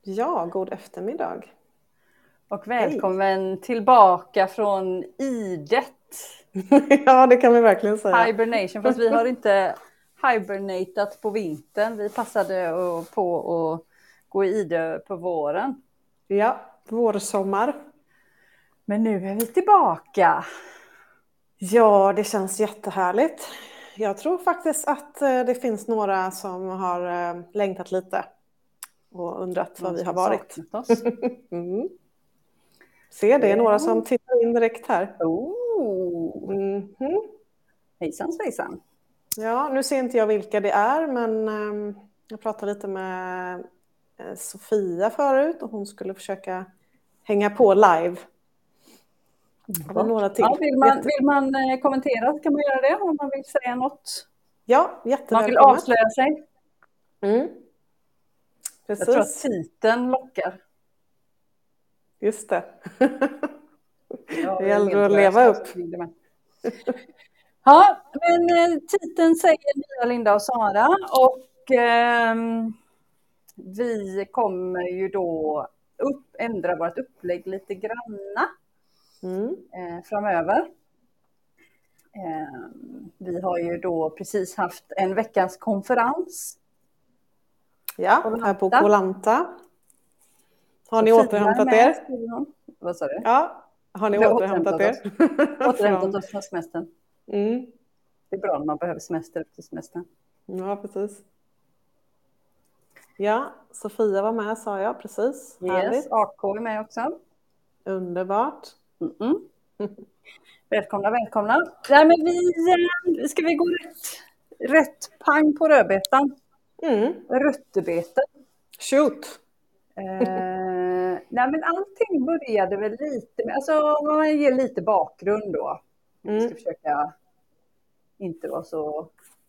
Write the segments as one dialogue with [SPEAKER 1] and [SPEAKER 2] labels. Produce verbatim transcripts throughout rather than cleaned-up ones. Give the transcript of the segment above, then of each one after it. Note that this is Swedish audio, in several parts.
[SPEAKER 1] Ja, god eftermiddag.
[SPEAKER 2] Och välkommen Hej. Tillbaka från idet.
[SPEAKER 1] Ja, det kan vi verkligen säga.
[SPEAKER 2] Hibernation, fast vi har inte hibernatat på vintern. Vi passade på att gå i ide på våren.
[SPEAKER 1] Ja, vårsommar.
[SPEAKER 2] Men nu är vi tillbaka.
[SPEAKER 1] Ja, det känns jättehärligt. Jag tror faktiskt att det finns några som har längtat lite och undrat var vi har varit. mm. Se, det är några som tittar in direkt här.
[SPEAKER 2] Oh.
[SPEAKER 1] Mm-hmm.
[SPEAKER 2] Hejsan svejsan.
[SPEAKER 1] Ja, nu ser inte jag vilka det är, men um, jag pratade lite med uh, Sofia förut och hon skulle försöka hänga på live. Det var några till.
[SPEAKER 2] Ja, vill, man, vill man eh, kommentera kan man göra det om man vill säga något.
[SPEAKER 1] Ja, jättevälkommet.
[SPEAKER 2] Man vill avslöja sig.
[SPEAKER 1] Mm. Precis.
[SPEAKER 2] Jag tror att titeln lockar.
[SPEAKER 1] Just det.
[SPEAKER 2] Ja,
[SPEAKER 1] det gäller att leva upp.
[SPEAKER 2] Ja, men eh, titeln säger Mia, Linda och Sara. Och eh, vi kommer ju då upp, ändra vårt upplägg lite granna
[SPEAKER 1] mm.
[SPEAKER 2] eh, framöver. Eh, vi har ju då precis haft en veckans konferens.
[SPEAKER 1] Ja, Kolanta. Här på Kolanta. Har ni återhämtat er?
[SPEAKER 2] Vad sa du?
[SPEAKER 1] Ja, har ni återhämtat, återhämtat
[SPEAKER 2] er? Återhämtat oss från semestern.
[SPEAKER 1] Mm.
[SPEAKER 2] Det är bra när man behöver semester efter semestern.
[SPEAKER 1] Ja, precis. Ja, Sofia var med, sa jag, precis.
[SPEAKER 2] Yes,
[SPEAKER 1] härligt.
[SPEAKER 2] A K är med också.
[SPEAKER 1] Underbart.
[SPEAKER 2] Mm-mm. Välkomna, välkomna. Nej, men vi, ska vi gå rätt, rätt pang på rödbetan?
[SPEAKER 1] Mm.
[SPEAKER 2] Röttebeten.
[SPEAKER 1] Shoot.
[SPEAKER 2] Eh, nej, men allting började väl lite med, alltså man ger lite bakgrund då. Mm. Vi ska försöka inte vara så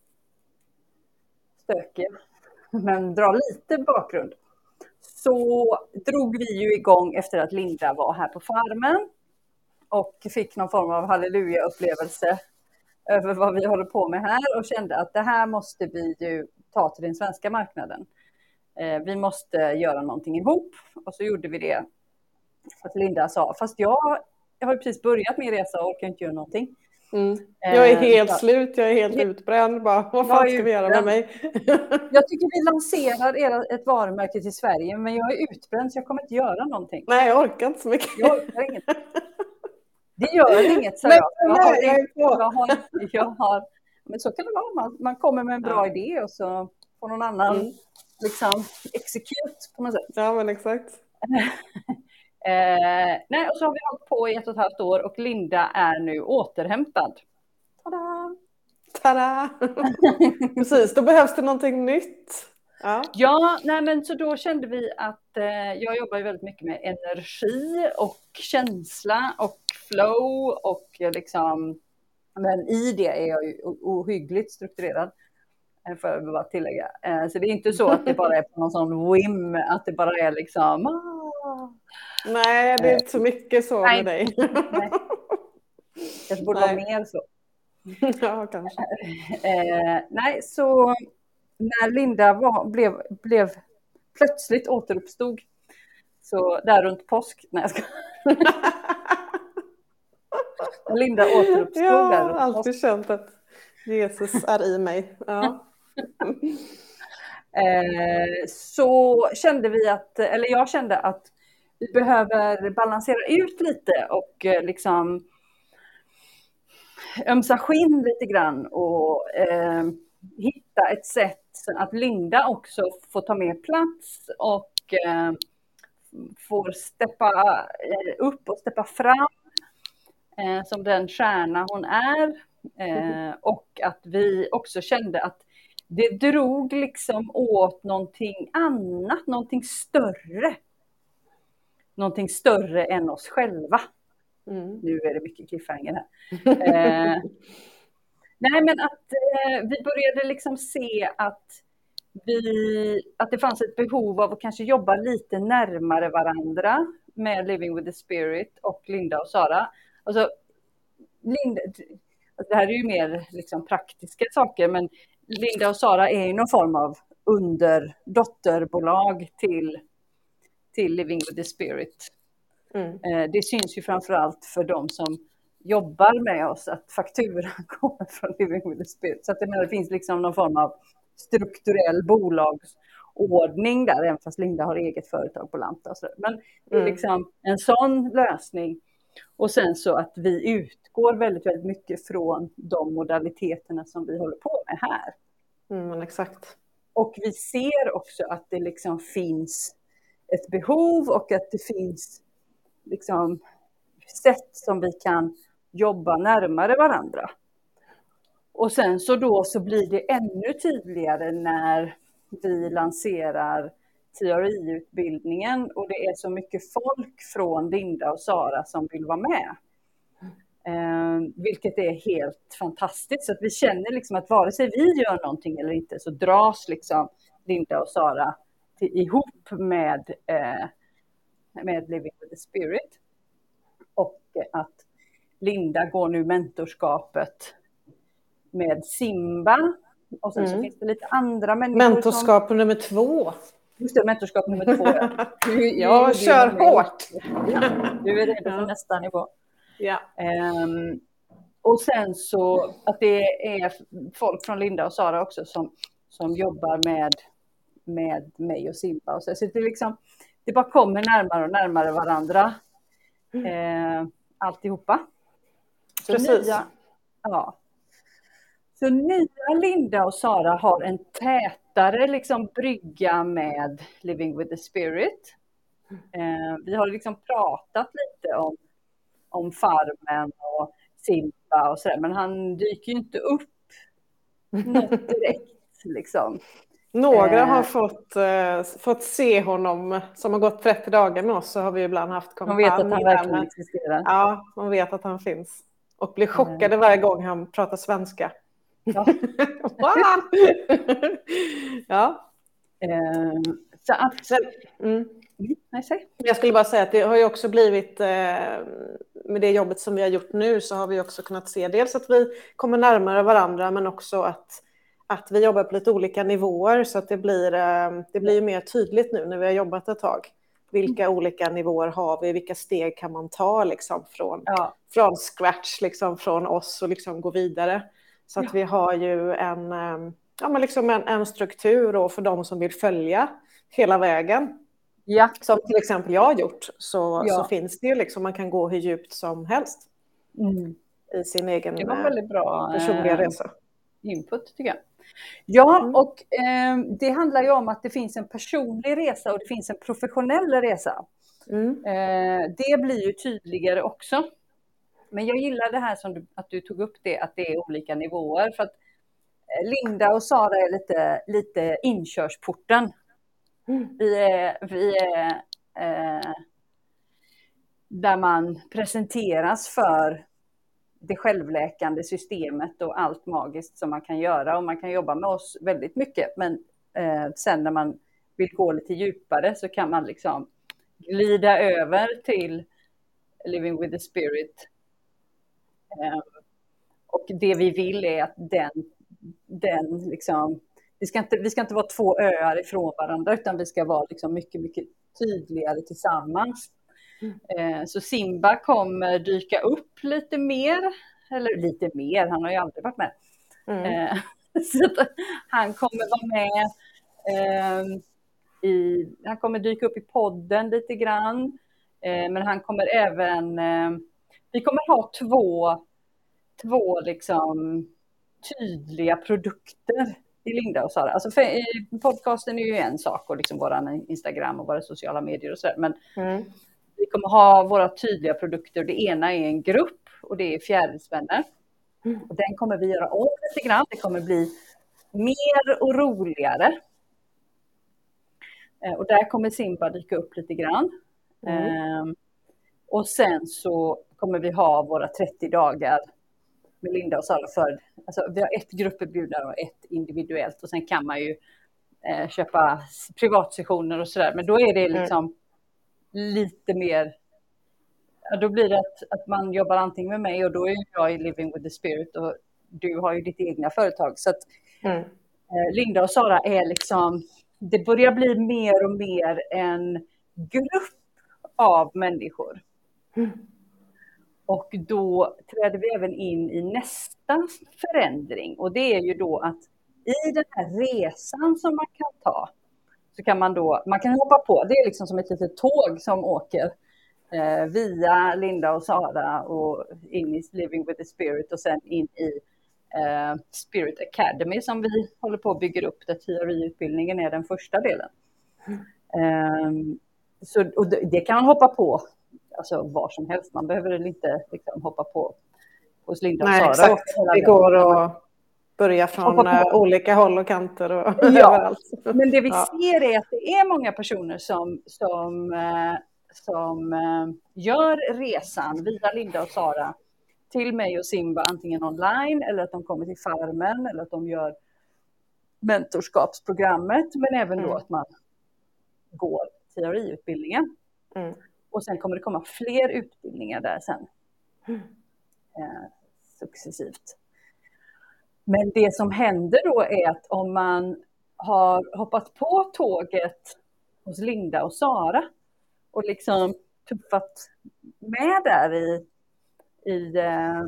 [SPEAKER 2] stökiga, men dra lite bakgrund. Så drog vi ju igång efter att Linda var här på farmen och fick någon form av halleluja-upplevelse över vad vi håller på med här och kände att det här måste vi ju ta till den svenska marknaden. Eh, vi måste göra någonting ihop och så gjorde vi det. Så att Linda sa, fast jag, jag har ju precis börjat min resa och orkar inte göra någonting.
[SPEAKER 1] Mm. Jag är helt eh, slut, jag är helt jag, utbränd. Bara, vad fan ska vi göra med mig?
[SPEAKER 2] Jag tycker vi lanserar era, ett varumärke till Sverige, men jag är utbränd så jag kommer inte göra någonting.
[SPEAKER 1] Nej, jag orkar inte så mycket.
[SPEAKER 2] Jag orkar inget. Det gör inget, så jag. Jag har, jag, jag, har, jag har, men så kan det vara. Man, man kommer med en bra ja. idé och så får någon annan mm. liksom execute på något sätt.
[SPEAKER 1] Ja, men exakt.
[SPEAKER 2] eh, nej, och så har vi hållit på i ett och ett halvt år och Linda är nu återhämtad. Tada!
[SPEAKER 1] Tada! Precis, då behövs det någonting nytt.
[SPEAKER 2] Ja, ja nej, men så då kände vi att eh, jag jobbar ju väldigt mycket med energi och känsla och flow och eh, liksom, men i det är jag ju ohyggligt strukturerad, för att bara tillägga. Eh, så det är inte så att det bara är på någon sån whim, att det bara är liksom ah.
[SPEAKER 1] Nej, det är inte så mycket så
[SPEAKER 2] nej,
[SPEAKER 1] med dig.
[SPEAKER 2] Nej. Det borde vara mer så.
[SPEAKER 1] Ja, kanske.
[SPEAKER 2] Eh, nej, så när Linda var, blev, blev plötsligt återuppstod så där runt påsk, nej jag ska Linda återuppstod
[SPEAKER 1] ja,
[SPEAKER 2] där runt
[SPEAKER 1] alltid
[SPEAKER 2] påsk.
[SPEAKER 1] Känt att Jesus är i mig. Ja.
[SPEAKER 2] eh, så kände vi att, eller jag kände att vi behöver balansera ut lite och eh, liksom ömsa skinn lite grann och eh, hitta ett sätt så att Linda också får ta mer plats och eh, får steppa eh, upp och steppa fram eh, som den stjärna hon är. Eh, och att vi också kände att det drog liksom åt någonting annat, någonting större. Någonting större än oss själva. Mm. Nu är det mycket cliffhanger här. eh, nej, men att eh, vi började liksom se att, vi, att det fanns ett behov av att kanske jobba lite närmare varandra med Living with the Spirit och Linda och Sara. Alltså, Linda, alltså det här är ju mer liksom praktiska saker, men Linda och Sara är ju någon form av underdotterbolag till till Living with the Spirit.
[SPEAKER 1] Mm.
[SPEAKER 2] Eh, det syns ju framförallt för de som jobbar med oss att fakturan kommer från Living with the Spirit. Så att det, det finns liksom någon form av strukturell bolagsordning där, även fast Linda har eget företag på Lanta och så där. Men det är liksom en sån lösning. Och sen så att vi utgår väldigt, väldigt mycket från de modaliteterna som vi håller på med här.
[SPEAKER 1] Mm, exakt.
[SPEAKER 2] Och vi ser också att det liksom finns ett behov och att det finns liksom sätt som vi kan jobba närmare varandra. Och sen så då så blir det ännu tydligare när vi lanserar T R I-utbildningen och det är så mycket folk från Linda och Sara som vill vara med. Eh, vilket är helt fantastiskt. Så att vi känner liksom att vare sig vi gör någonting eller inte så dras liksom Linda och Sara till, ihop med, eh, med Living with the Spirit. Och att Linda går nu mentorskapet med Simba. Och sen mm. så finns det lite andra människor.
[SPEAKER 1] Mentorskap som... nummer två.
[SPEAKER 2] Just det, mentorskap nummer två. Ja,
[SPEAKER 1] du, jag du, kör du hårt.
[SPEAKER 2] Ja, du är redo för ja. nästa nivå.
[SPEAKER 1] Ja.
[SPEAKER 2] Um, och sen så att det är folk från Linda och Sara också som, som jobbar med, med mig och Simba. Och så, så det, liksom, det bara kommer närmare och närmare varandra. Mm. Uh, alltihopa. Så
[SPEAKER 1] precis.
[SPEAKER 2] Nya, ja. Så nya Linda och Sara har en tätare liksom brygga med Living with the Spirit. Eh, vi har liksom pratat lite om, om Farmen och Simba och sådär, men han dyker ju inte upp något direkt liksom.
[SPEAKER 1] Några eh, har fått, eh, fått se honom som har gått trettio dagar med oss, så har vi ibland haft kampanj.
[SPEAKER 2] De vet att han verkligen existerar.
[SPEAKER 1] Ja, de vet att han finns. Och blir chockade eh. varje gång han pratar svenska.
[SPEAKER 2] Ja.
[SPEAKER 1] Ja.
[SPEAKER 2] Eh, så att...
[SPEAKER 1] Så, mm.
[SPEAKER 2] Nej, säg.
[SPEAKER 1] Jag skulle bara säga att det har ju också blivit, eh, med det jobbet som vi har gjort nu, så har vi också kunnat se dels att vi kommer närmare varandra, men också att, att vi jobbar på lite olika nivåer, så att det blir, eh, det blir mer tydligt nu när vi har jobbat ett tag. Vilka mm. olika nivåer har vi? Vilka steg kan man ta liksom från,
[SPEAKER 2] ja.
[SPEAKER 1] från scratch, liksom från oss och liksom gå vidare? Så att ja. vi har ju en, ja, men liksom en, en struktur och för de som vill följa hela vägen.
[SPEAKER 2] Ja.
[SPEAKER 1] Som till exempel jag har gjort, så,
[SPEAKER 2] ja.
[SPEAKER 1] så finns det ju liksom, man kan gå hur djupt som helst
[SPEAKER 2] mm.
[SPEAKER 1] i sin egen
[SPEAKER 2] det var väldigt bra
[SPEAKER 1] personliga resa.
[SPEAKER 2] Input tycker jag. Ja, mm. och eh, det handlar ju om att det finns en personlig resa och det finns en professionell resa.
[SPEAKER 1] Mm.
[SPEAKER 2] Eh, det blir ju tydligare också. Men jag gillar det här som du, att du tog upp det, att det är olika nivåer. För att Linda och Sara är lite, lite inkörsporten.
[SPEAKER 1] Mm.
[SPEAKER 2] Vi är, vi är eh, där man presenteras för det självläkande systemet och allt magiskt som man kan göra. Och man kan jobba med oss väldigt mycket. Men eh, sen när man vill gå lite djupare så kan man liksom glida över till Living with the Spirit. Um, och det vi vill är att den, den liksom, vi ska, inte, vi ska inte vara två öar ifrån varandra, utan vi ska vara liksom mycket, mycket tydligare tillsammans. Mm. Uh, så Simba kommer dyka upp lite mer, eller lite mer, han har ju aldrig varit med. Mm. Uh, så att han kommer vara med, uh, i, han kommer dyka upp i podden lite grann, uh, men han kommer även... Uh, Vi kommer ha två, två liksom tydliga produkter i Linda och Sara. Alltså för, podcasten är ju en sak och liksom våra Instagram och våra sociala medier och sådär. Men mm. vi kommer ha våra tydliga produkter. Det ena är en grupp och det är Fjärilsvänner. Mm. Och den kommer vi göra om lite grann. Det kommer bli mer och roligare. Och där kommer Simba dyka upp lite grann. Mm. Um, och sen så kommer vi ha våra trettio dagar med Linda och Sara för, alltså vi har ett grupperbjudande och ett individuellt, och sen kan man ju eh, köpa privatsessioner och sådär, men då är det liksom mm. lite mer, ja, då blir det att, att man jobbar antingen med mig, och då är jag i Living with the Spirit och du har ju ditt egna företag, så att mm. eh, Linda och Sara är liksom, det börjar bli mer och mer en grupp av människor.
[SPEAKER 1] Mm.
[SPEAKER 2] Och då träder vi även in i nästa förändring. Och det är ju då att i den här resan som man kan ta, så kan man då, man kan hoppa på, det är liksom som ett litet tåg som åker eh, via Linda och Sara och in i Living with the Spirit och sen in i eh, Spirit Academy som vi håller på att bygga upp, där teoriutbildningen är den första delen.
[SPEAKER 1] Mm.
[SPEAKER 2] Eh, så, och det, det kan man hoppa på alltså var som helst, man behöver inte liksom, hoppa på hos Linda och
[SPEAKER 1] Nej,
[SPEAKER 2] Sara.
[SPEAKER 1] exakt. Det går att börja från olika håll och kanter och
[SPEAKER 2] ja,
[SPEAKER 1] överallt.
[SPEAKER 2] Men det vi
[SPEAKER 1] ja.
[SPEAKER 2] ser är att det är många personer som, som, eh, som eh, gör resan via Linda och Sara till mig och Simba, antingen online eller att de kommer till Farmen eller att de gör mentorskapsprogrammet, men även då mm. att man går teoriutbildningen.
[SPEAKER 1] Mm.
[SPEAKER 2] Och sen kommer det komma fler utbildningar där sen.
[SPEAKER 1] Mm.
[SPEAKER 2] Eh, successivt. Men det som händer då är att om man har hoppat på tåget hos Linda och Sara och liksom tuffat med där i, i eh,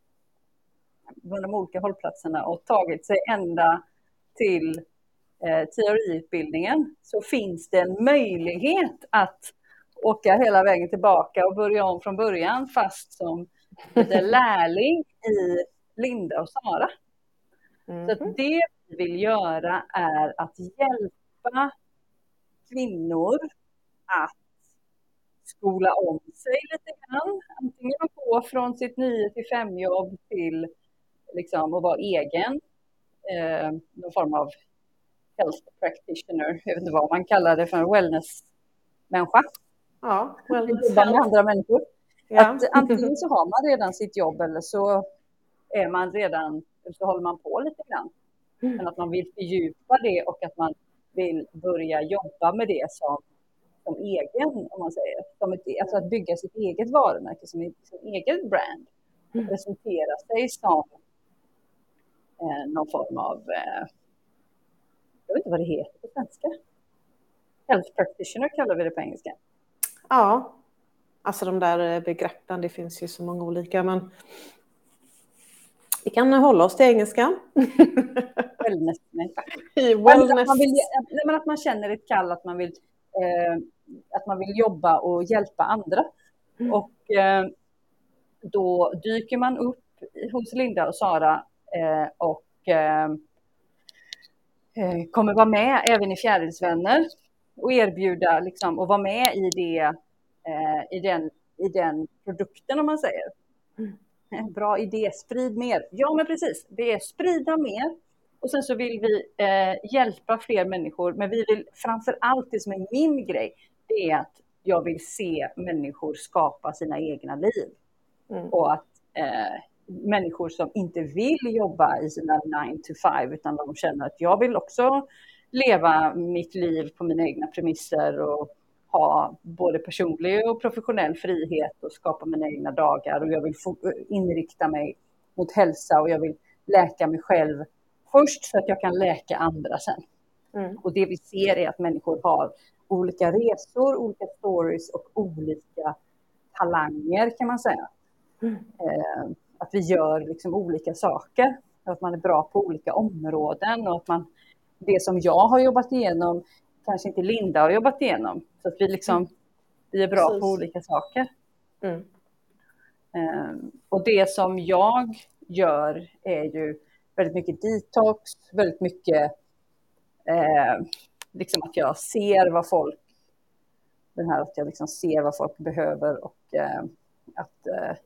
[SPEAKER 2] de olika hållplatserna och tagit sig ända till eh, teoriutbildningen, så finns det en möjlighet att åka hela vägen tillbaka och börja om från början, fast som lite lärling i Linda och Sara. Mm. Så att det vi vill göra är att hjälpa kvinnor att skola om sig lite grann. Antingen att gå från sitt nio till fem jobb till liksom att vara egen. Eh, någon form av health practitioner. Jag vet inte vad man kallar det för, en wellness-människa.
[SPEAKER 1] Ja, wellness.
[SPEAKER 2] Med andra människor.
[SPEAKER 1] Ja.
[SPEAKER 2] Att antingen så har man redan sitt jobb eller så är man redan, så håller man på lite grann. Mm. Men att man vill fördjupa det och att man vill börja jobba med det som, som egen, om man säger. Som ett, alltså att bygga sitt eget varumärke, som sin egen brand. Mm. Presentera sig som eh, någon form av, eh, jag vet inte vad det heter på svenska. Health practitioner kallar vi det på engelska.
[SPEAKER 1] Ja, alltså de där begreppen, det finns ju så många olika, men vi kan hålla oss till engelska.
[SPEAKER 2] Wellness.
[SPEAKER 1] Wellness.
[SPEAKER 2] Man vill, men att man känner ett kall att man vill, eh, att man vill jobba och hjälpa andra. Mm. Och eh, då dyker man upp hos Linda och Sara eh, och eh, kommer vara med även i Fjärilsvänner och erbjuda liksom, och vara med i, det, eh, i, den, i den produkten, om man säger. Mm. Bra idé, sprid mer. Ja, men precis. Det är sprida mer. Och sen så vill vi eh, hjälpa fler människor. Men vi vill framför allt, det som är min grej, det är att jag vill se människor skapa sina egna liv. Mm. Och att eh, människor som inte vill jobba i sina nine to five, utan de känner att jag vill också leva mitt liv på mina egna premisser och ha både personlig och professionell frihet och skapa mina egna dagar. Och jag vill få inrikta mig mot hälsa och jag vill läka mig själv först så att jag kan läka andra sen. Mm. Och det vi ser är att människor har olika resor, olika stories och olika talanger, kan man säga. Mm. Eh, att vi gör liksom olika saker. Att man är bra på olika områden och att man, det som jag har jobbat igenom kanske inte Linda har jobbat igenom. Så att vi, liksom, mm. vi är bra Precis. På olika saker. Mm. Eh, och det som jag gör är ju väldigt mycket detox, väldigt mycket eh, liksom att jag ser vad folk, den här att jag liksom ser vad folk behöver och eh, att eh,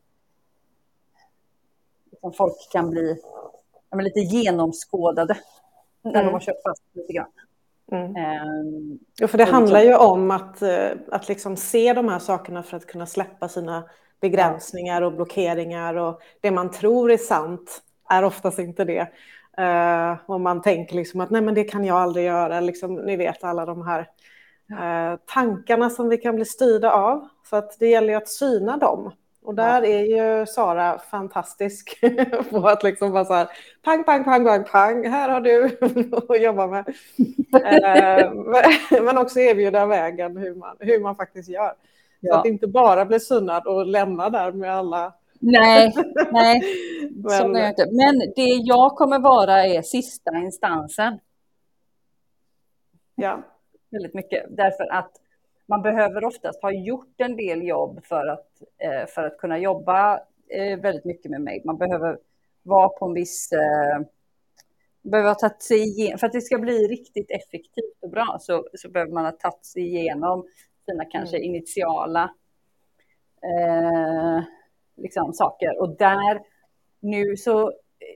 [SPEAKER 2] liksom folk kan bli ja, lite genomskådade när mm. de har kört fast lite grann. Mm. Um,
[SPEAKER 1] ja, för det handlar ju om att, att liksom se de här sakerna för att kunna släppa sina begränsningar och blockeringar, och det man tror är sant är oftast inte det. Uh, och man tänker liksom att nej, men det kan jag aldrig göra. Liksom, ni vet alla de här uh, tankarna som vi kan bli styrda av. Så att det gäller ju att syna dem Och där ja. är ju Sara fantastisk på att liksom bara så här, pang, pang, pang, pang, pang, här har du att jobba med. Men också erbjuda vägen hur man, hur man faktiskt gör. Ja. Så att inte bara bli sunnad och lämna där med alla.
[SPEAKER 2] Nej, nej. Men, så är jag inte. Men det jag kommer vara är sista instansen.
[SPEAKER 1] Ja.
[SPEAKER 2] Väldigt mycket. Därför att man behöver oftast ha gjort en del jobb för att, för att kunna jobba väldigt mycket med mig. Man behöver vara på en viss... behöver ha tagit sig igenom, för att det ska bli riktigt effektivt och bra så, så behöver man ha tagit sig igenom sina kanske mm. initiala eh, liksom, saker. Och där nu så...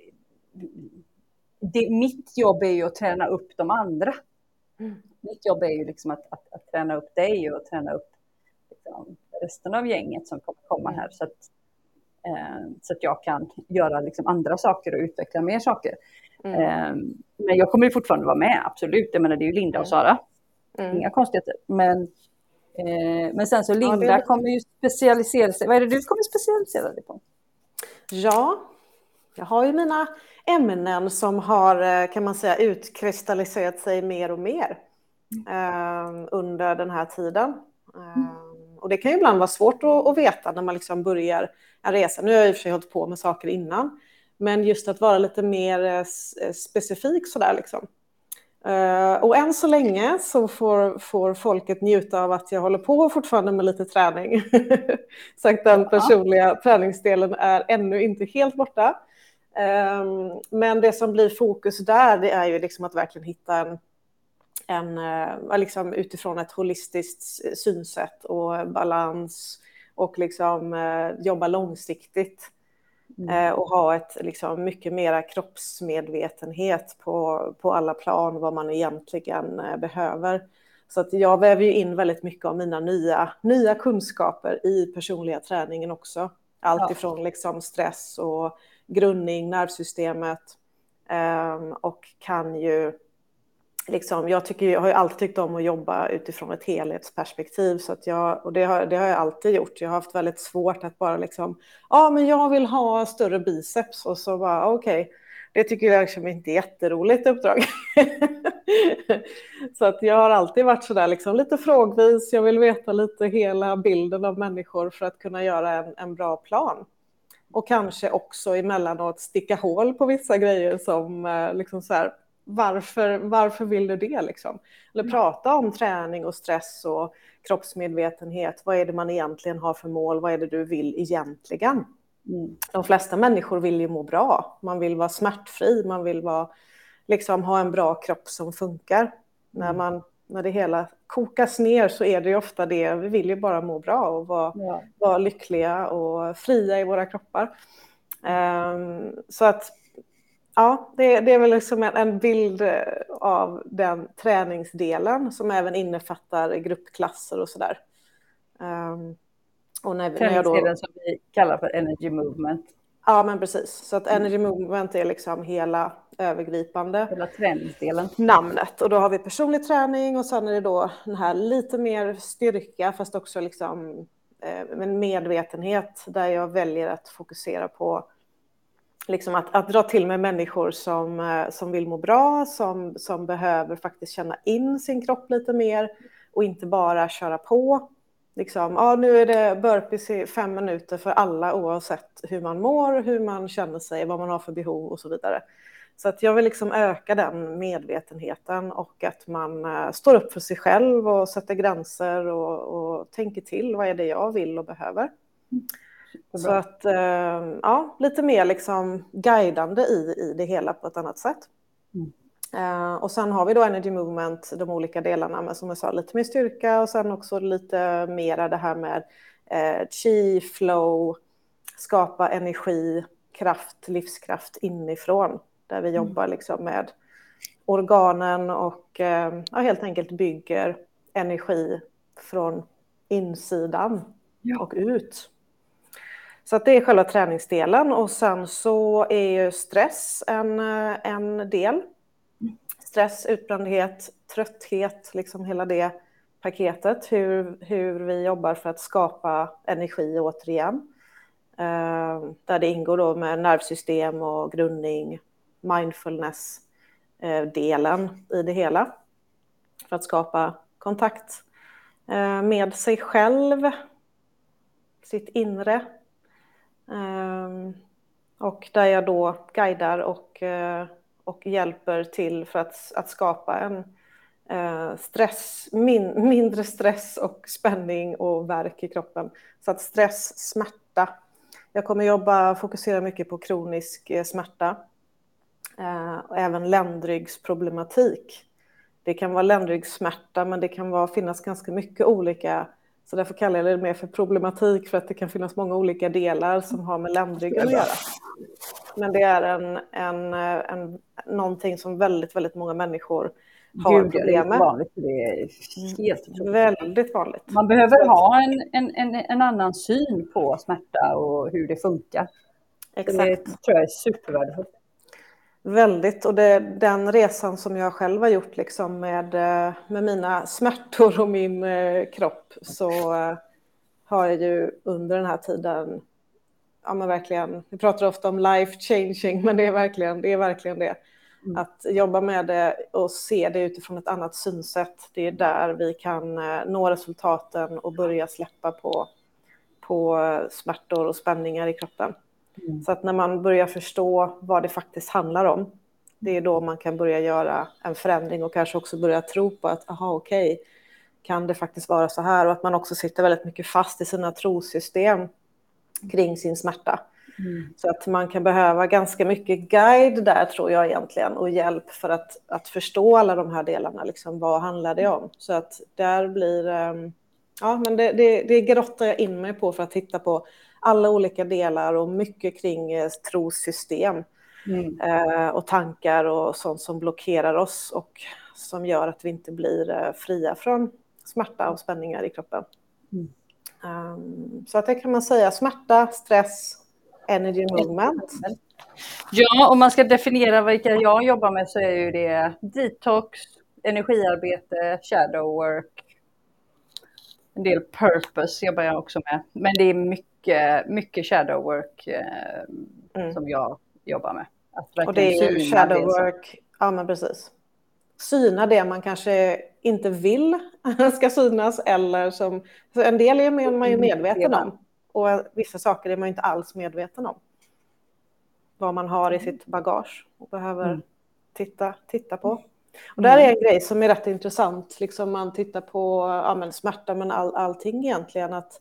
[SPEAKER 2] Det, mitt jobb är ju att träna upp de andra. Mm. Mitt jobb är ju liksom att, att, att träna upp dig och träna upp liksom, resten av gänget som kommer komma här. Så att, eh, så att jag kan göra liksom, andra saker och utveckla mer saker. Mm. Eh, men jag kommer ju fortfarande vara med, absolut. Jag menar, det är ju Linda och Sara. Mm. Inga konstigheter. Men, eh, men sen så Linda ja, det... kommer ju specialisera sig. Vad är det du kommer specialisera dig på?
[SPEAKER 1] Ja, jag har ju mina ämnen som har, kan man säga, utkristalliserat sig mer och mer eh, under den här tiden. Eh, och det kan ju ibland vara svårt att, att veta när man liksom börjar en resa. Nu har jag i och för sig hållit på med saker innan. Men just att vara lite mer specifik sådär liksom. Uh, och än så länge så får, får folket njuta av att jag håller på fortfarande med lite träning. Så att den personliga ja. träningsdelen är ännu inte helt borta. Um, men det som blir fokus där, det är ju liksom att verkligen hitta en, en uh, liksom utifrån ett holistiskt synsätt och balans och liksom uh, jobba långsiktigt. Mm. Och ha ett liksom, mycket mera kroppsmedvetenhet på, på alla plan vad man egentligen eh, behöver. Så att jag väver ju in väldigt mycket av mina nya, nya kunskaper i personliga träningen också. Allt ja. ifrån liksom, stress och grundning, nervsystemet eh, och kan ju liksom, jag, tycker, jag har ju alltid tyckt om att jobba utifrån ett helhetsperspektiv så att jag, och det har, det har jag alltid gjort. Jag har haft väldigt svårt att bara liksom, ja men jag vill ha större biceps och så bara okej, okay, det tycker jag liksom inte är jätteroligt uppdrag. Så att jag har alltid varit sådär liksom lite frågvis, jag vill veta lite hela bilden av människor för att kunna göra en, en bra plan. Och kanske också emellanåt sticka hål på vissa grejer som liksom så här, Varför, varför vill du det liksom? Eller prata om träning och stress och kroppsmedvetenhet. Vad är det man egentligen har för mål? Vad är det du vill egentligen? Mm. De flesta människor vill ju må bra. Man vill vara smärtfri. Man vill vara, liksom, ha en bra kropp som funkar. Mm. När, man, när det hela kokas ner så är det ju ofta det. Vi vill ju bara må bra och vara, ja. vara lyckliga och fria i våra kroppar. Um, så att Ja, det, det är väl liksom en, en bild av den träningsdelen som även innefattar gruppklasser och sådär. Um, och när,
[SPEAKER 2] träningsdelen när då, som vi kallar för energy movement.
[SPEAKER 1] Ja, men precis. Så att energy movement är liksom hela övergripande
[SPEAKER 2] hela träningsdelen.
[SPEAKER 1] Namnet. Och då har vi personlig träning och sen är det då den här lite mer styrka fast också liksom eh, en medvetenhet där jag väljer att fokusera på liksom att, att dra till med människor som, som vill må bra, som, som behöver faktiskt känna in sin kropp lite mer och inte bara köra på. Liksom, ja, nu är det burpees i fem minuter för alla oavsett hur man mår, hur man känner sig, vad man har för behov och så vidare. Så att jag vill liksom öka den medvetenheten och att man uh, står upp för sig själv och sätter gränser och, och tänker till vad är det jag vill och behöver. Så att, uh, ja, lite mer liksom guidande i, i det hela på ett annat sätt. Mm. Uh, och sen har vi då energy movement, de olika delarna med som jag sa lite mer styrka och sen också lite mera det här med uh, chi, flow, skapa energi, kraft, livskraft inifrån. Där vi jobbar liksom med organen och uh, ja, helt enkelt bygger energi från insidan ja. och ut. Så att det är själva träningsdelen och sen så är ju stress en, en del. Stress, utbrändhet, trötthet, liksom hela det paketet. Hur, hur vi jobbar för att skapa energi återigen. Eh, där det ingår då med nervsystem och grundning, mindfulness-delen eh, i det hela. För att skapa kontakt eh, med sig själv, sitt inre. Eh, och där jag då guidar och, eh, och hjälper till för att, att skapa en eh, stress, min, mindre stress och spänning och värk i kroppen. Så att stress, smärta. Jag kommer jobba, fokusera mycket på kronisk eh, smärta. Eh, och även ländryggsproblematik. Det kan vara ländryggssmärta, men det kan vara, finnas ganska mycket olika. Så därför kallar jag det mer för problematik, för att det kan finnas många olika delar som har med ländryggen att göra. Men det är en, en, en, någonting som väldigt, väldigt många människor har
[SPEAKER 2] Gud,
[SPEAKER 1] problem med.
[SPEAKER 2] Det är vanligt. Det är helt otroligt.
[SPEAKER 1] Väldigt vanligt.
[SPEAKER 2] Man behöver ha en, en, en, en annan syn på smärta och hur det funkar.
[SPEAKER 1] Exakt.
[SPEAKER 2] Det tror jag är supervärdefullt.
[SPEAKER 1] Väldigt, och det, den resan som jag själv har gjort liksom med, med mina smärtor och min eh, kropp, så eh, har jag ju under den här tiden, ja men verkligen, vi pratar ofta om life changing, men det är verkligen det. Är verkligen det. Mm. Att jobba med det och se det utifrån ett annat synsätt, det är där vi kan eh, nå resultaten och börja släppa på, på smärtor och spänningar i kroppen. Mm. Så att när man börjar förstå vad det faktiskt handlar om, det är då man kan börja göra en förändring och kanske också börja tro på att aha, okej, okay, kan det faktiskt vara så här? Och att man också sitter väldigt mycket fast i sina trosystem kring sin smärta. Mm. Så att man kan behöva ganska mycket guide där, tror jag egentligen, och hjälp för att, att förstå alla de här delarna. Liksom, vad handlar det om? Så att där blir, ja men det, det, det grottar jag in mig på för att titta på alla olika delar och mycket kring eh, trossystem mm. eh, och tankar och sånt som blockerar oss och som gör att vi inte blir eh, fria från smärta och spänningar i kroppen. Mm. Um, så att det kan man säga, smärta, stress, energy movement.
[SPEAKER 2] Ja, om man ska definiera vilka jag jobbar med så är ju det detox, energiarbete, shadow work. En del purpose jobbar jag också med. Men det är mycket, mycket shadow work eh, mm. som jag jobbar med. Att
[SPEAKER 1] och det är ju shadow work, ja men precis. Syna det man kanske inte vill ska synas, eller som en del är man ju medveten om. Och vissa saker är man inte alls medveten om. Vad man har i sitt bagage och behöver mm. titta, titta på. Och där är en grej som är rätt intressant, liksom man tittar på ja, men smärta, men all, allting egentligen, att,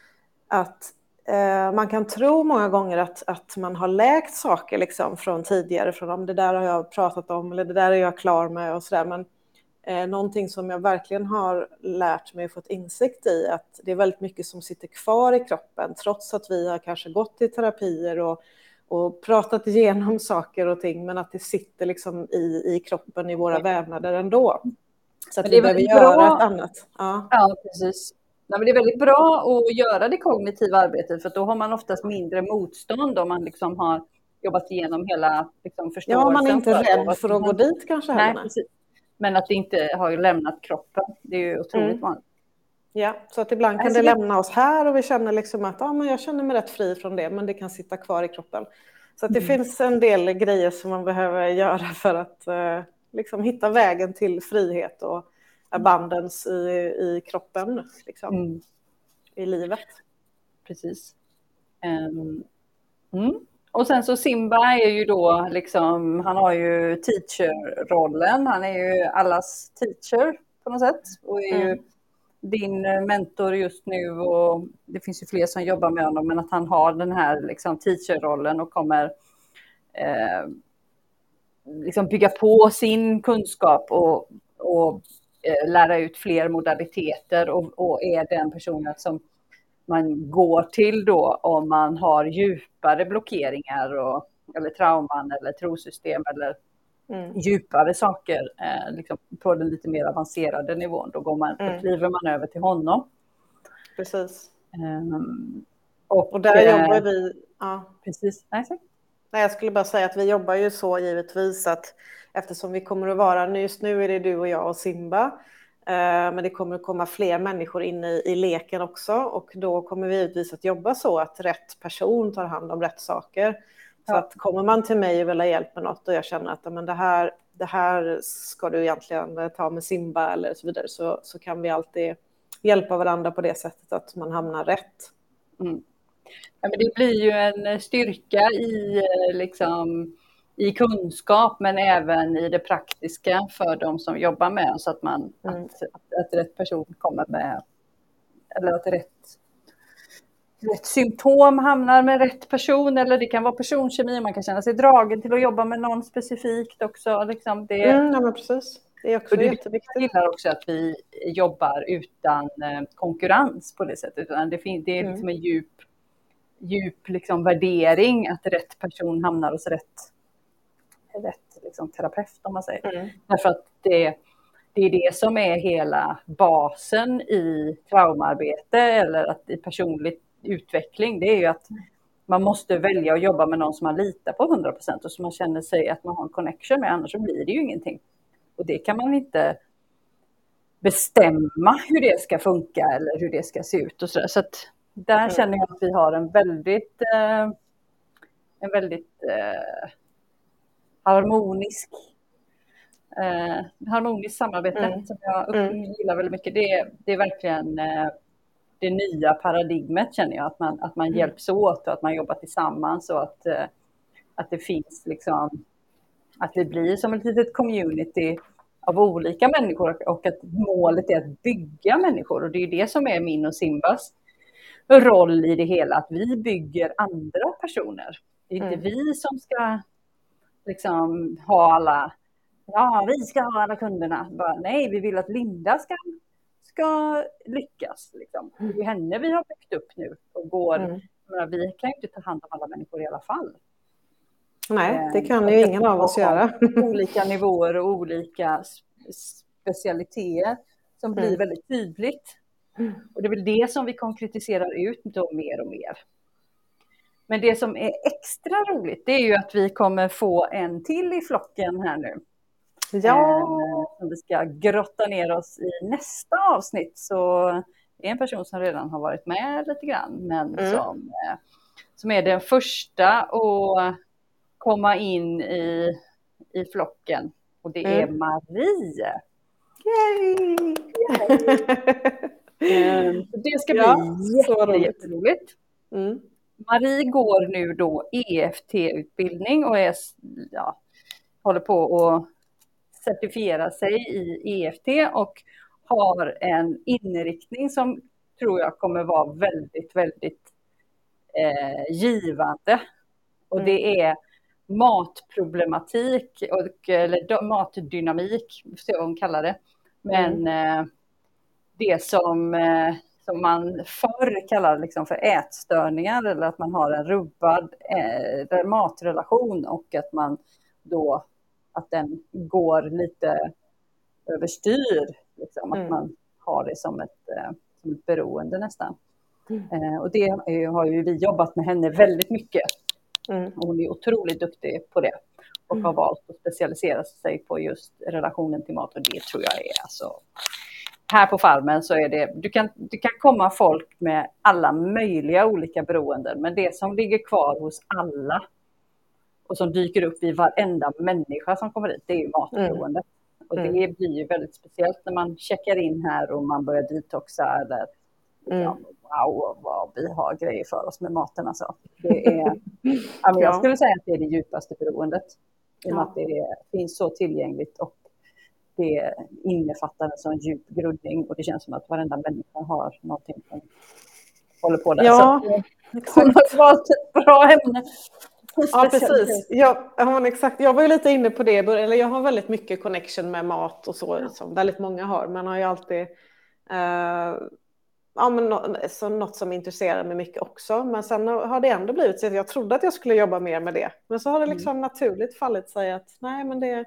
[SPEAKER 1] att eh, man kan tro många gånger att, att man har läkt saker liksom från tidigare, från om det där har jag pratat om eller det där är jag klar med och sådär, men eh, någonting som jag verkligen har lärt mig och fått insikt i, att det är väldigt mycket som sitter kvar i kroppen trots att vi har kanske gått i terapier och och pratat igenom saker och ting, men att det sitter liksom i, i kroppen, i våra vävnader ändå. Så att vi behöver göra bra. Ett annat. Ja,
[SPEAKER 2] ja precis. Ja, men det är väldigt bra att göra det kognitiva arbetet, för då har man oftast mindre motstånd om man liksom har jobbat igenom hela liksom, förståelsen.
[SPEAKER 1] Ja, man är inte rädd för, för att gå dit kanske heller.
[SPEAKER 2] Nej, precis. Men att det inte har lämnat kroppen, det är ju otroligt mm. vanligt.
[SPEAKER 1] Ja, så att ibland kan alltså, det lämna oss här och vi känner liksom att ja, men jag känner mig rätt fri från det, men det kan sitta kvar i kroppen. Så att det mm. finns en del grejer som man behöver göra för att eh, liksom hitta vägen till frihet och abundance i, i kroppen, liksom, mm. i livet.
[SPEAKER 2] Precis. Um, mm. Och sen så Simba är ju då liksom, han har ju teacher-rollen, han är ju allas teacher på något sätt och är mm. ju din mentor just nu, och det finns ju fler som jobbar med honom, men att han har den här liksom teacher-rollen och kommer eh, liksom bygga på sin kunskap och, och eh, lära ut fler modaliteter och, och är den personen som man går till då om man har djupare blockeringar och, eller trauman eller trosystem eller Mm. djupare saker eh, liksom på den lite mer avancerade nivån. Då går man, mm. då kliver man över till honom.
[SPEAKER 1] Precis.
[SPEAKER 2] Um,
[SPEAKER 1] och, och där eh, jobbar vi... Ja.
[SPEAKER 2] Precis. Nej,
[SPEAKER 1] Nej, jag skulle bara säga att vi jobbar ju så givetvis att eftersom vi kommer att vara, just nu är det du och jag och Simba, Men det kommer att komma fler människor in i, i leken också. Och då kommer vi givetvis att jobba så att rätt person tar hand om rätt saker. Så att kommer man till mig och vill ha hjälp med något och jag känner att men det, här, det här ska du egentligen ta med Simba eller så vidare. Så, så kan vi alltid hjälpa varandra på det sättet att man hamnar rätt.
[SPEAKER 2] Mm. Ja, men det blir ju en styrka i, liksom, i kunskap men även i det praktiska för de som jobbar med oss. Att, man, mm. att, att, att rätt person kommer med, eller att rätt, rätt symptom hamnar med rätt person. Eller det kan vara personkemi, man kan känna sig dragen till att jobba med någon specifikt också. Liksom det,
[SPEAKER 1] mm, ja, men precis. Det är också
[SPEAKER 2] det,
[SPEAKER 1] jätteviktigt.
[SPEAKER 2] Jag gillar också att vi jobbar utan konkurrens på det sättet. Utan det, det är liksom en djup djup liksom värdering att rätt person hamnar hos rätt, rätt liksom terapeut om man säger. Mm. Därför att det, det är det som är hela basen i traumaarbete eller att i personlig utveckling. Det är ju att man måste välja att jobba med någon som man litar på hundra procent och som man känner sig att man har en connection med, annars så blir det ju ingenting. Och det kan man inte bestämma hur det ska funka eller hur det ska se ut och så där. Så att där mm. känner jag att vi har en väldigt, eh, en väldigt eh, harmonisk, eh, harmonisk samarbete mm. som jag upp, mm. gillar väldigt mycket. Det, det är verkligen eh, det nya paradigmet känner jag, att man, att man mm. hjälps åt och att man jobbar tillsammans och att, eh, att det finns liksom, att det blir som ett litet community av olika människor och att målet är att bygga människor och det är det som är min och Simbas roll i det hela, att vi bygger andra personer. Det är inte mm. vi som ska liksom ha alla, ja vi ska ha alla kunderna. Bara, nej, vi vill att Linda ska, ska lyckas. Liksom. Det är henne vi har byggt upp nu och går, mm. menar, vi kan ju inte ta hand om alla människor i alla fall.
[SPEAKER 1] Nej, det kan ju ingen av oss göra.
[SPEAKER 2] Olika nivåer och olika specialiteter som blir mm. väldigt tydligt. Mm. Och det är väl det som vi konkretiserar ut då mer och mer. Men det som är extra roligt, det är ju att vi kommer få en till i flocken här nu.
[SPEAKER 1] Ja.
[SPEAKER 2] Eh, som vi ska grotta ner oss i nästa avsnitt. Så det är en person som redan har varit med lite grann. Men mm. som, eh, som är den första att komma in i, i flocken. Och det är mm. Marie.
[SPEAKER 1] Yay!
[SPEAKER 2] Yay. Det ska bli ja, jätteroligt. Mm. Marie går nu då E F T-utbildning och är, ja, håller på att certifiera sig i E F T och har en inriktning som tror jag kommer vara väldigt, väldigt eh, givande. Och mm. det är matproblematik och, eller matdynamik, så hon kallar det. Men mm. eh, det som, eh, som man förr kallar liksom för ätstörningar eller att man har en rubbad eh, matrelation och att man då att den går lite överstyr. Liksom, mm. Att man har det som ett, eh, som ett beroende nästan. Mm. Eh, och det är, har ju vi jobbat med henne väldigt mycket. Mm. Hon är otroligt duktig på det och mm. har valt att specialisera sig på just relationen till mat och det tror jag är alltså här på farmen så är det du kan, du kan komma folk med alla möjliga olika beroenden men det som ligger kvar hos alla och som dyker upp i varenda människa som kommer hit det är ju matberoende mm. och det mm. blir ju väldigt speciellt när man checkar in här och man börjar detoxa eller Mm. Ja, wow, vad vi har grejer för oss med maten. Alltså. Det är, ja, men jag skulle säga att det är det djupaste beroendet. I och med ja. att det är, finns så tillgängligt och det innefattar en sån djup grundning. Och det känns som att varenda människa har någonting som håller på där.
[SPEAKER 1] Ja,
[SPEAKER 2] så exakt. Det var ett bra ämne.
[SPEAKER 1] Ja, precis. Jag, ja, exakt. Jag var ju lite inne på det. Eller jag har väldigt mycket connection med mat och så, ja. som väldigt många har. Man har ju alltid... Uh, Ja, men så något som intresserar mig mycket också. Men sen har det ändå blivit så att jag trodde att jag skulle jobba mer med det. Men så har det liksom mm. naturligt fallit sig att nej, men det är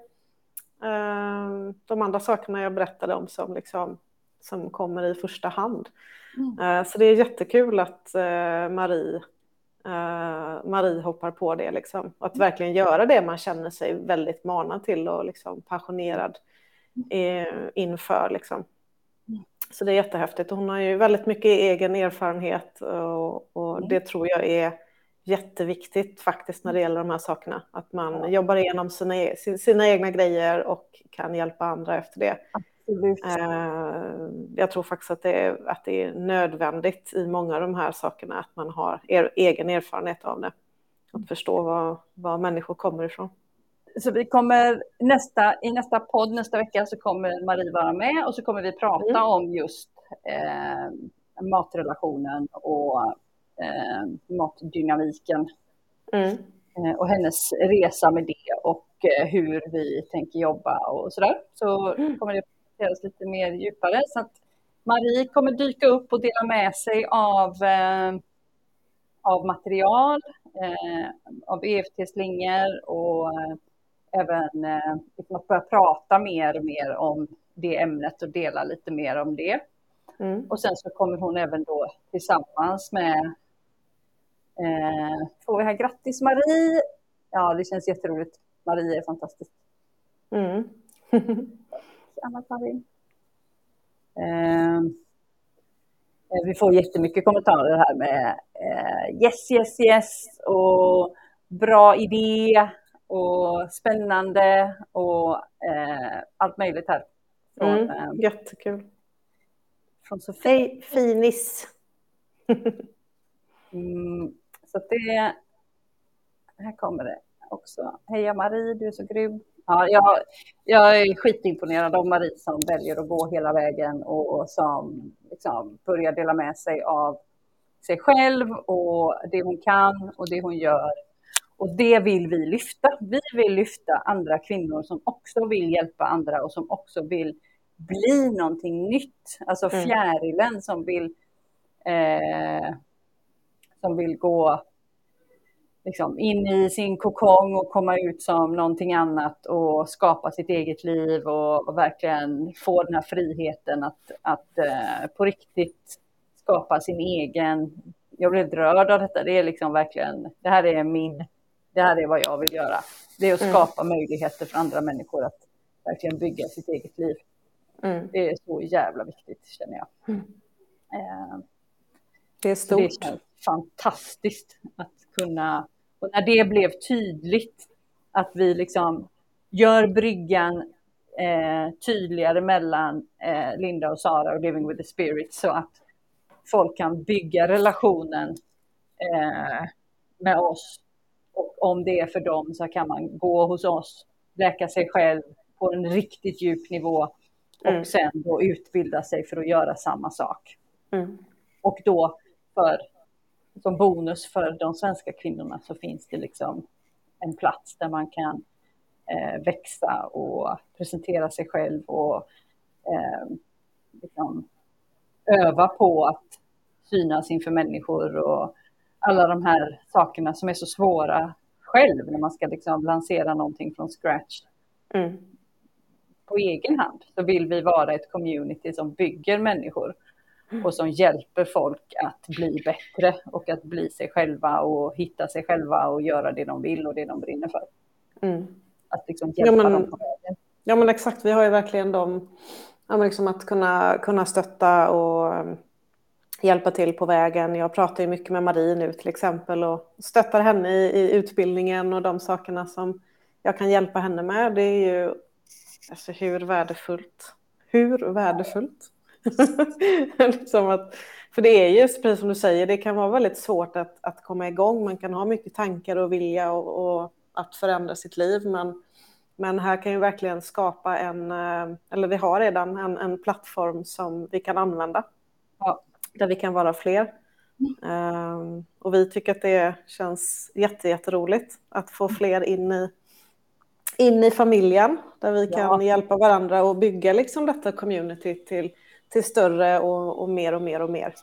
[SPEAKER 1] uh, de andra sakerna jag berättade om som, liksom, som kommer i första hand. Mm. Uh, så det är jättekul att uh, Marie, uh, Marie hoppar på det. Liksom. Att verkligen göra det man känner sig väldigt manad till och liksom passionerad uh, inför. Liksom. Så det är jättehäftigt. Hon har ju väldigt mycket egen erfarenhet och, och mm. det tror jag är jätteviktigt faktiskt när det gäller de här sakerna. Att man ja. jobbar igenom sina, sina egna grejer och kan hjälpa andra efter det.
[SPEAKER 2] Absolut.
[SPEAKER 1] Jag tror faktiskt att det, är, att det är nödvändigt i många av de här sakerna att man har er, egen erfarenhet av det. Att förstå var, var människor kommer ifrån.
[SPEAKER 2] Så vi kommer nästa, i nästa podd nästa vecka så kommer Marie vara med och så kommer vi prata mm. om just eh, matrelationen och eh, matdynamiken
[SPEAKER 1] mm.
[SPEAKER 2] eh, och hennes resa med det och eh, hur vi tänker jobba och sådär. Så mm. kommer det presenteras lite mer djupare. Så att Marie kommer dyka upp och dela med sig av, eh, av material, eh, av E F T-slingor och eh, även eh, att börja prata mer och mer om det ämnet och dela lite mer om det.
[SPEAKER 1] Mm.
[SPEAKER 2] Och sen så kommer hon även då tillsammans med eh, får vi här, grattis Marie! Ja, det känns jätteroligt. Marie är fantastisk.
[SPEAKER 1] Mm.
[SPEAKER 2] Anna Karin. Eh, vi får jättemycket kommentarer här med eh, yes, yes, yes och bra idé och spännande och eh, allt möjligt här.
[SPEAKER 1] Från, mm, eh, jättekul.
[SPEAKER 2] Från Sofie.
[SPEAKER 1] Hej, finis.
[SPEAKER 2] mm, så det, här kommer det också. Hej Marie, du är så grym. Ja, jag, jag är skitimponerad av Marie som väljer att gå hela vägen och som liksom börjar dela med sig av sig själv och det hon kan och det hon gör. Och det vill vi lyfta. Vi vill lyfta andra kvinnor som också vill hjälpa andra och som också vill bli någonting nytt. Alltså fjärilen som vill, eh, som vill gå liksom in i sin kokong och komma ut som någonting annat och skapa sitt eget liv och, och verkligen få den här friheten att, att eh, på riktigt skapa sin egen. Jag blir rörd av detta. Det är liksom verkligen, det här är min, det här är vad jag vill göra. Det är att skapa mm. möjligheter för andra människor att verkligen bygga sitt eget liv.
[SPEAKER 1] Mm.
[SPEAKER 2] Det är så jävla viktigt, känner jag.
[SPEAKER 1] Mm.
[SPEAKER 2] Eh,
[SPEAKER 1] det är stort.
[SPEAKER 2] Det känns fantastiskt att kunna, och när det blev tydligt att vi liksom gör bryggan eh, tydligare mellan eh, Linda och Sara och Living with the Spirit så att folk kan bygga relationen eh, med oss. Och om det är för dem så kan man gå hos oss, läka sig själv på en riktigt djup nivå och mm. sen då utbilda sig för att göra samma sak.
[SPEAKER 1] Mm.
[SPEAKER 2] Och då för, som bonus för de svenska kvinnorna så finns det liksom en plats där man kan eh, växa och presentera sig själv och eh, liksom öva på att synas inför människor och alla de här sakerna som är så svåra själv när man ska liksom lansera någonting från scratch.
[SPEAKER 1] Mm.
[SPEAKER 2] På egen hand så vill vi vara ett community som bygger människor och som hjälper folk att bli bättre och att bli sig själva och hitta sig själva och göra det de vill och det de brinner för.
[SPEAKER 1] Mm.
[SPEAKER 2] Att liksom hjälpa
[SPEAKER 1] ja, men,
[SPEAKER 2] dem på vägen.
[SPEAKER 1] Ja men exakt, vi har ju verkligen de, ja, men liksom att kunna, kunna stötta och um, hjälpa till på vägen. Jag pratar ju mycket med Marie nu till exempel och stöttar henne i, i utbildningen och de sakerna som jag kan hjälpa henne med. Det är ju alltså, hur värdefullt. Hur värdefullt. liksom att, för det är ju precis som du säger, det kan vara väldigt svårt att, att komma igång. Man kan ha mycket tankar och vilja och, och att förändra sitt liv. Men, men här kan ju verkligen skapa en, eller vi har redan en, en plattform som vi kan använda.
[SPEAKER 2] Ja.
[SPEAKER 1] Där vi kan vara fler. Mm. Um, och vi tycker att det känns jätte, jätteroligt att få fler in i, in i familjen. Där vi kan ja. hjälpa varandra och bygga liksom detta community till, till större och, och mer och mer och mer.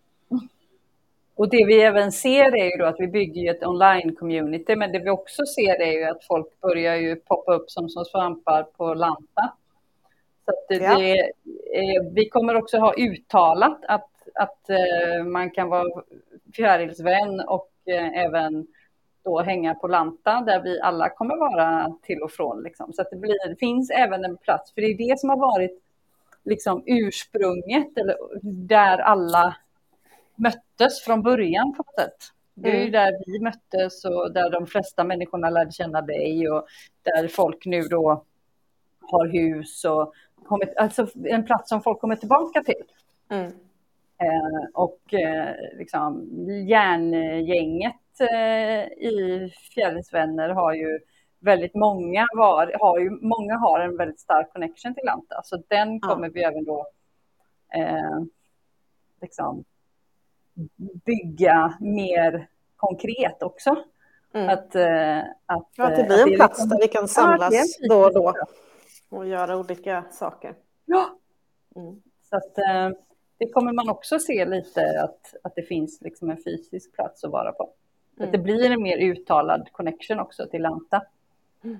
[SPEAKER 2] Och det vi även ser är ju då att vi bygger ett online-community. Men det vi också ser är ju att folk börjar ju poppa upp som, som svampar på Lanta. Så att det, ja. det, eh, vi kommer också ha uttalat att att eh, man kan vara fjärilsvän och eh, även då hänga på Lanta där vi alla kommer vara till och från. Liksom. Så att det, blir, det finns även en plats, för det är det som har varit liksom ursprunget, eller där alla möttes från början på något sätt. Det är ju där vi möttes och där de flesta människorna lärde känna dig och där folk nu då har hus och kommit, alltså en plats som folk kommer tillbaka till.
[SPEAKER 1] Mm.
[SPEAKER 2] Eh, och eh, liksom järngänget eh, i Fjärilsvänner har ju väldigt många var, har ju många har en väldigt stark connection till Lanta, så den kommer ja. vi även då eh, liksom bygga mer konkret också. Mm. Att, äh, att,
[SPEAKER 1] ja, att det blir en att plats liksom, där vi kan samlas ja, då och då och göra olika saker.
[SPEAKER 2] Ja, mm. så att äh, det kommer man också se lite att, att det finns liksom en fysisk plats att vara på. Mm. Att det blir en mer uttalad connection också till Lanta. Mm.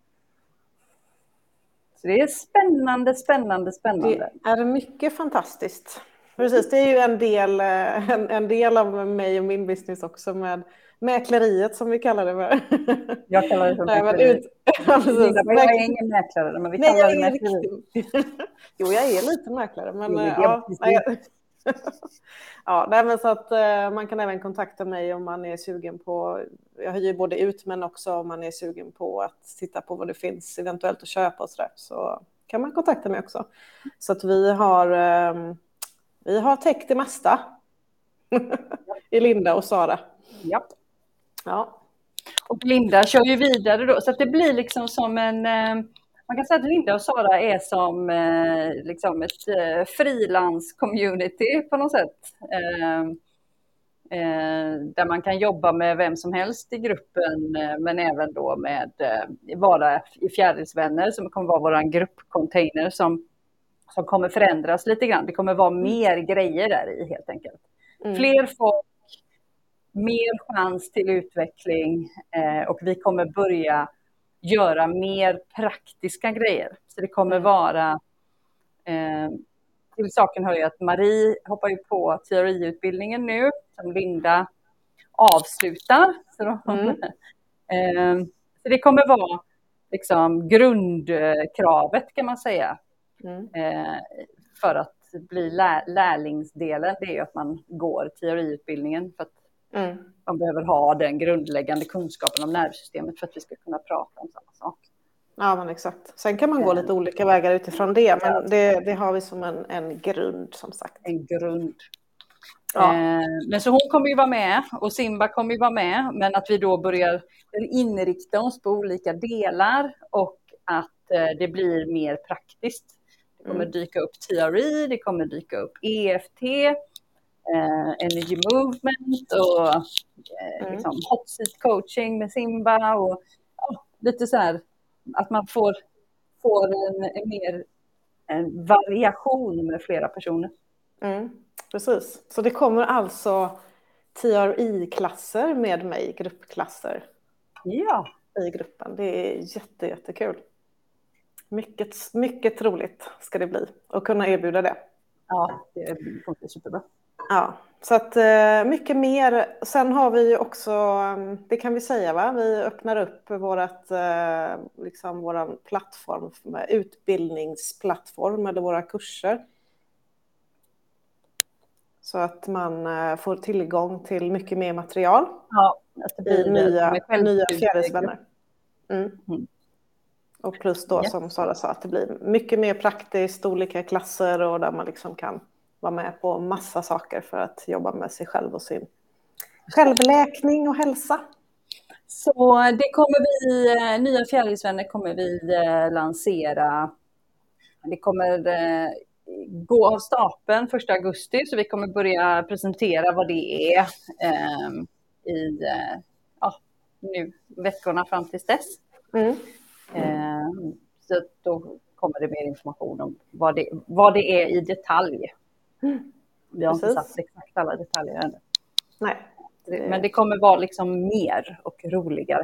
[SPEAKER 2] Så det är spännande, spännande, spännande.
[SPEAKER 1] Det är mycket fantastiskt. Precis, det är ju en del, en, en del av mig och min business också med mäkleriet som vi kallar det för.
[SPEAKER 2] Jag kallar det för mäkleri. Ut, ja, jag är ingen mäklare, men vi
[SPEAKER 1] Nej,
[SPEAKER 2] kallar
[SPEAKER 1] det
[SPEAKER 2] mäkleri.
[SPEAKER 1] Jo, jag är lite mäklare, men det ja, nej, ja, nej, men så att uh, man kan även kontakta mig om man är sugen på, jag hyr både ut men också om man är sugen på att titta på vad det finns eventuellt att köpa och så där, så kan man kontakta mig också. Så att vi har um, Vi har täckt det mesta i Linda och Sara.
[SPEAKER 2] Ja.
[SPEAKER 1] Ja.
[SPEAKER 2] Och Linda kör ju vidare då. Så att det blir liksom som en... Man kan säga att Linda och Sara är som liksom ett frilans-community på något sätt. Där man kan jobba med vem som helst i gruppen. Men även då med vara i Fjärilsvänner som kommer vara vår gruppcontainer som... som kommer förändras lite grann. Det kommer vara mer mm. grejer där i helt enkelt. Mm. Fler folk, mer chans till utveckling eh, och vi kommer börja göra mer praktiska grejer. Så det kommer mm. vara, eh, till saken hör ju att Marie hoppar ju på teoriutbildningen nu som Linda avslutar. Så, de, mm. eh, så det kommer vara liksom grundkravet kan man säga. Mm. Eh, för att bli lär, lärlingsdelen, det är ju att man går teoriutbildningen för att mm. man behöver ha den grundläggande kunskapen om nervsystemet för att vi ska kunna prata om samma sak.
[SPEAKER 1] Ja, men exakt. Sen kan man gå lite olika vägar utifrån det, men det, det har vi som en, en grund som sagt.
[SPEAKER 2] En grund. Ja. Eh, men så hon kommer ju vara med och Simba kommer ju vara med, men att vi då börjar inrikta oss på olika delar och att eh, det blir mer praktiskt. Det kommer dyka upp T R E, det kommer dyka upp E F T, eh, Energy Movement och eh, mm. liksom hot seat coaching med Simba och ja, lite så här att man får, får en, en mer en variation med flera personer.
[SPEAKER 1] Mm, precis, så det kommer alltså T R E-klasser med mig, gruppklasser
[SPEAKER 2] ja.
[SPEAKER 1] i gruppen. Det är jätte, jättekul. Mycket, mycket roligt ska det bli att kunna erbjuda det.
[SPEAKER 2] Ja, det blir superbra.
[SPEAKER 1] Ja, så att mycket mer. Sen har vi ju också, det kan vi säga va, vi öppnar upp vårat, liksom våran plattform, utbildningsplattform eller våra kurser. Så att man får tillgång till mycket mer material.
[SPEAKER 2] Ja, att det blir
[SPEAKER 1] i nya, nya Fjärilsvänner. Mm. Mm. Och plus då yes. som Sara sa att det blir mycket mer praktiskt, olika klasser och där man liksom kan vara med på massa saker för att jobba med sig själv och sin självläkning och hälsa.
[SPEAKER 2] Så det kommer vi, nya Fjärilsvänner kommer vi lansera. Det kommer gå av stapeln första augusti så vi kommer börja presentera vad det är eh, i ja, nu veckorna fram till dess. Mm. Eh, så då kommer det mer information om vad det, vad det är i detalj. Mm. Vi har Precis. inte satt exakt alla detaljer ännu.
[SPEAKER 1] Nej.
[SPEAKER 2] Det... Men det kommer vara liksom mer och roligare.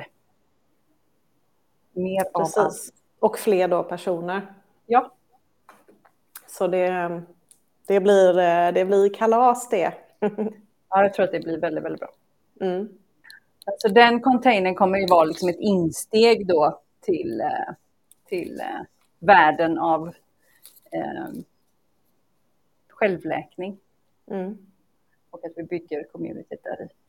[SPEAKER 2] Mer
[SPEAKER 1] Precis.
[SPEAKER 2] av allt.
[SPEAKER 1] Och fler då personer.
[SPEAKER 2] Ja.
[SPEAKER 1] Så det, det, blir, det blir kalas det.
[SPEAKER 2] Ja, jag tror att det blir väldigt, väldigt bra.
[SPEAKER 1] Mm.
[SPEAKER 2] Så den containern kommer ju vara liksom ett insteg då till, till världen av eh, självläkning.
[SPEAKER 1] Mm.
[SPEAKER 2] Och att vi bygger communityt där i.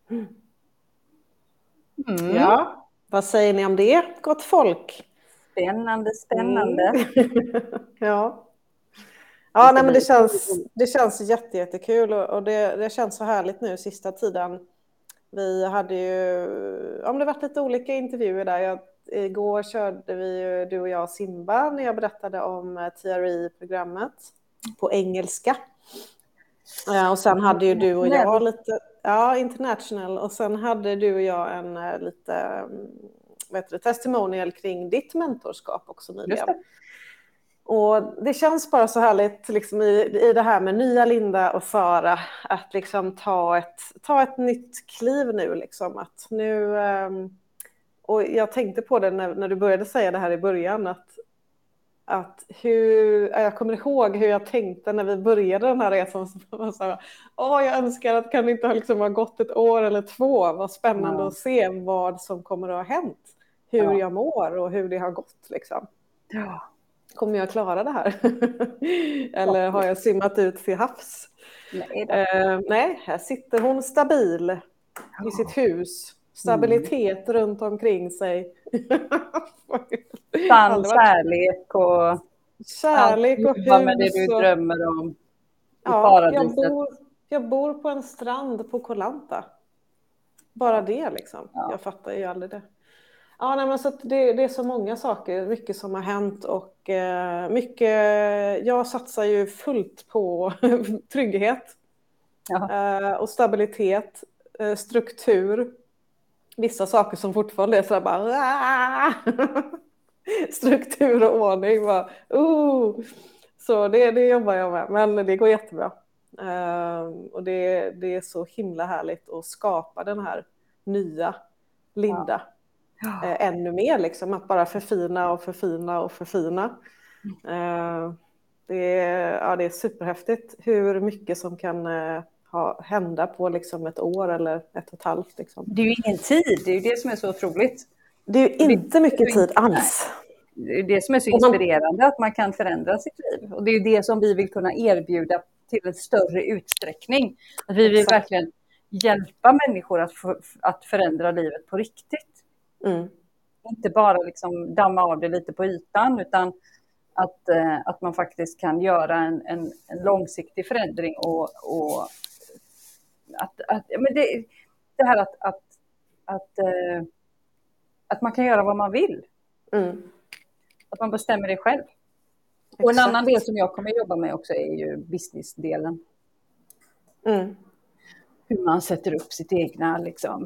[SPEAKER 1] Mm. Ja, vad säger ni om det, gott folk?
[SPEAKER 2] Spännande, spännande.
[SPEAKER 1] Mm. ja. Ja, nej, men det känns, det känns jätte, jättekul och, och det, det känns så härligt nu sista tiden. Vi hade ju, om det varit lite olika intervjuer där. Jag, igår körde vi, du och jag, Simba, när jag berättade om T R E-programmet på engelska. Ja, och sen hade ju du och jag lite, ja, international. Och sen hade du och jag en lite, vad heter det, testimonial kring ditt mentorskap också nyligen. Och det känns bara så härligt liksom i, i det här med nya Linda och Sara att liksom ta ett, ta ett nytt kliv nu. Liksom. Att nu um, och jag tänkte på det när, när du började säga det här i början. Att, att hur, jag kommer ihåg hur jag tänkte när vi började den här resan. Åh, jag önskar att kan det inte ha liksom ha gått ett år eller två. Vad spännande ja. Att se vad som kommer att ha hänt. Hur ja. Jag mår och hur det har gått. Liksom.
[SPEAKER 2] Ja.
[SPEAKER 1] Kommer jag klara det här? Eller har jag simmat ut till havs?
[SPEAKER 2] Nej,
[SPEAKER 1] uh, nej här sitter hon stabil oh. i sitt hus. Stabilitet mm. runt omkring sig.
[SPEAKER 2] Sann kärlek och
[SPEAKER 1] kärlek och hus.
[SPEAKER 2] Med det du
[SPEAKER 1] och...
[SPEAKER 2] drömmer om i
[SPEAKER 1] ja,
[SPEAKER 2] paradiset.
[SPEAKER 1] Jag bor, jag bor på en strand på Koh Lanta. Bara det liksom. Ja. Jag fattar ju aldrig det. Ja, nej, men så att det, det är så många saker, mycket som har hänt och eh, mycket, jag satsar ju fullt på trygghet eh, och stabilitet, eh, struktur, vissa saker som fortfarande är sådär bara struktur och ordning, bara, uh. så det, det jobbar jag med, men det går jättebra eh, och det, det är så himla härligt att skapa den här nya Linda. Ja. Eh, ännu mer liksom, att bara förfina och förfina och förfina. Eh, det, är, ja, det är superhäftigt hur mycket som kan eh, ha, hända på liksom ett år eller ett och ett halvt. Liksom.
[SPEAKER 2] Det är ju ingen tid, det är ju det som är så otroligt.
[SPEAKER 1] Det är ju inte mycket det, tid alls.
[SPEAKER 2] Det är det som är så inspirerande, att man kan förändra sitt liv. Och det är ju det som vi vill kunna erbjuda till en större utsträckning. Att vi vill Exakt. Verkligen hjälpa människor att, för, att förändra livet på riktigt.
[SPEAKER 1] Mm.
[SPEAKER 2] Inte bara liksom damma av det lite på ytan, utan att, eh, att man faktiskt kan göra en, en, en långsiktig förändring och, och att, att, men det, det här att, att, att, eh, att man kan göra vad man vill.
[SPEAKER 1] Mm.
[SPEAKER 2] Att man bestämmer det själv.
[SPEAKER 1] Exakt.
[SPEAKER 2] Och en annan del som jag kommer jobba med också är ju businessdelen.
[SPEAKER 1] Mm.
[SPEAKER 2] Hur man sätter upp sitt egna liksom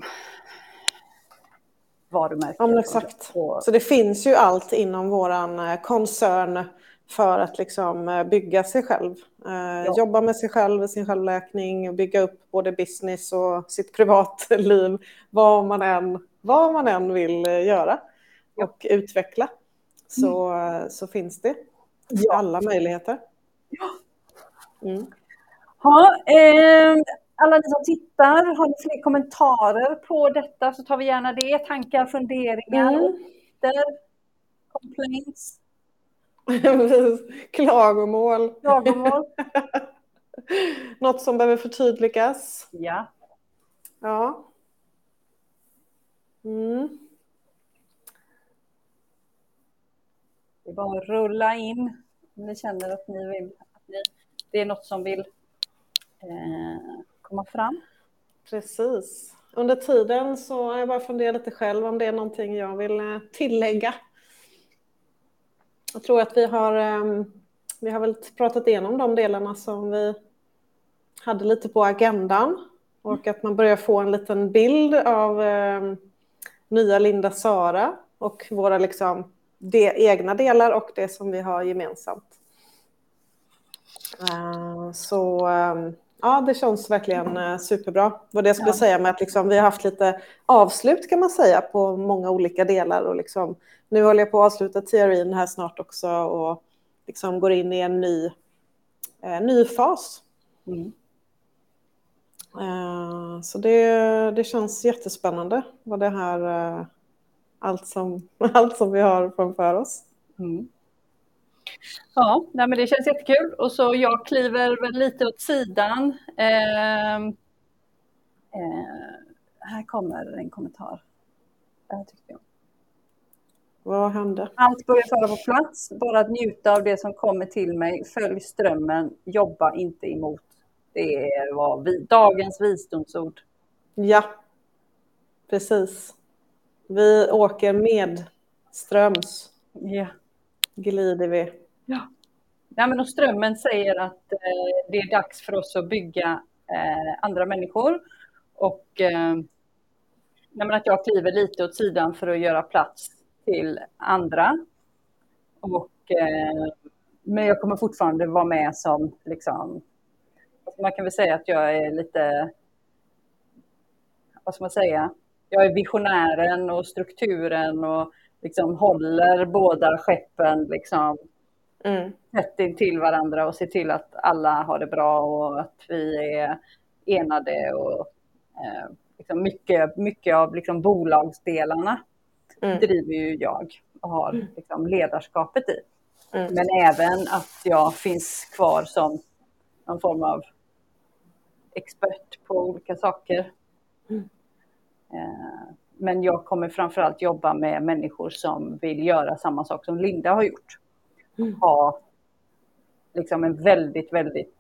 [SPEAKER 2] varumärke.
[SPEAKER 1] Ja, exakt. Så det finns ju allt inom våran koncern för att liksom bygga sig själv. Ja. Jobba med sig själv, sin självläkning, bygga upp både business och sitt privatliv. Vad man än, vad man än vill göra och ja. Utveckla. Så, mm. så finns det ja. Alla möjligheter.
[SPEAKER 2] Ja.
[SPEAKER 1] Mm.
[SPEAKER 2] Ja, eh, alla ni som tittar, har ni fler kommentarer på detta så tar vi gärna det. Tankar, funderingar,
[SPEAKER 1] mm.
[SPEAKER 2] åter, complaints.
[SPEAKER 1] Klagomål.
[SPEAKER 2] Klagomål.
[SPEAKER 1] Något som behöver förtydligas.
[SPEAKER 2] Ja.
[SPEAKER 1] Ja. Mm.
[SPEAKER 2] Det är bara att rulla in om ni känner att ni vill att ni, det är något som vill eh, komma fram.
[SPEAKER 1] Precis. Under tiden så har jag bara funderat lite själv om det är någonting jag vill tillägga. Jag tror att vi har, vi har väl pratat igenom de delarna som vi hade lite på agendan. Och att man börjar få en liten bild av eh, nya Linda Sara och våra liksom, de, egna delar och det som vi har gemensamt. Uh, så... Um, Ja, det känns verkligen eh, superbra. Vad det jag skulle ja. Säga med att liksom, vi har haft lite avslut kan man säga på många olika delar. Och liksom, nu håller jag på att avsluta T R E här snart också och liksom går in i en ny, eh, ny fas.
[SPEAKER 2] Mm.
[SPEAKER 1] Eh, så det, det känns jättespännande vad det här, eh, allt, som, allt som vi har framför oss.
[SPEAKER 2] Mm. Ja, nej, men det känns jättekul. Och så jag kliver väl lite åt sidan. Eh, eh, här kommer en kommentar. Det här tyckte jag.
[SPEAKER 1] Vad hände?
[SPEAKER 2] Allt börjar falla på plats. Bara att njuta av det som kommer till mig. Följ strömmen. Jobba inte emot. Det var vi, dagens visdomsord.
[SPEAKER 1] Ja, precis. Vi åker med ströms.
[SPEAKER 2] Ja.
[SPEAKER 1] Glider vi.
[SPEAKER 2] Ja. Ja, men och strömmen säger att eh, det är dags för oss att bygga eh, andra människor. Och eh, nej, men att jag kliver lite åt sidan för att göra plats till andra. Och, eh, men jag kommer fortfarande vara med som, liksom, man kan väl säga att jag är lite, vad ska man säga, jag är visionären och strukturen och liksom håller båda skeppen liksom
[SPEAKER 1] Mm.
[SPEAKER 2] tätt in till varandra och ser till att alla har det bra och att vi är enade och eh, liksom mycket, mycket av liksom bolagsdelarna mm. driver ju jag och har liksom ledarskapet i. Mm. Men även att jag finns kvar som någon form av expert på olika saker. Mm. Eh, men jag kommer framförallt jobba med människor som vill göra samma sak som Linda har gjort. Mm. Ha liksom en väldigt, väldigt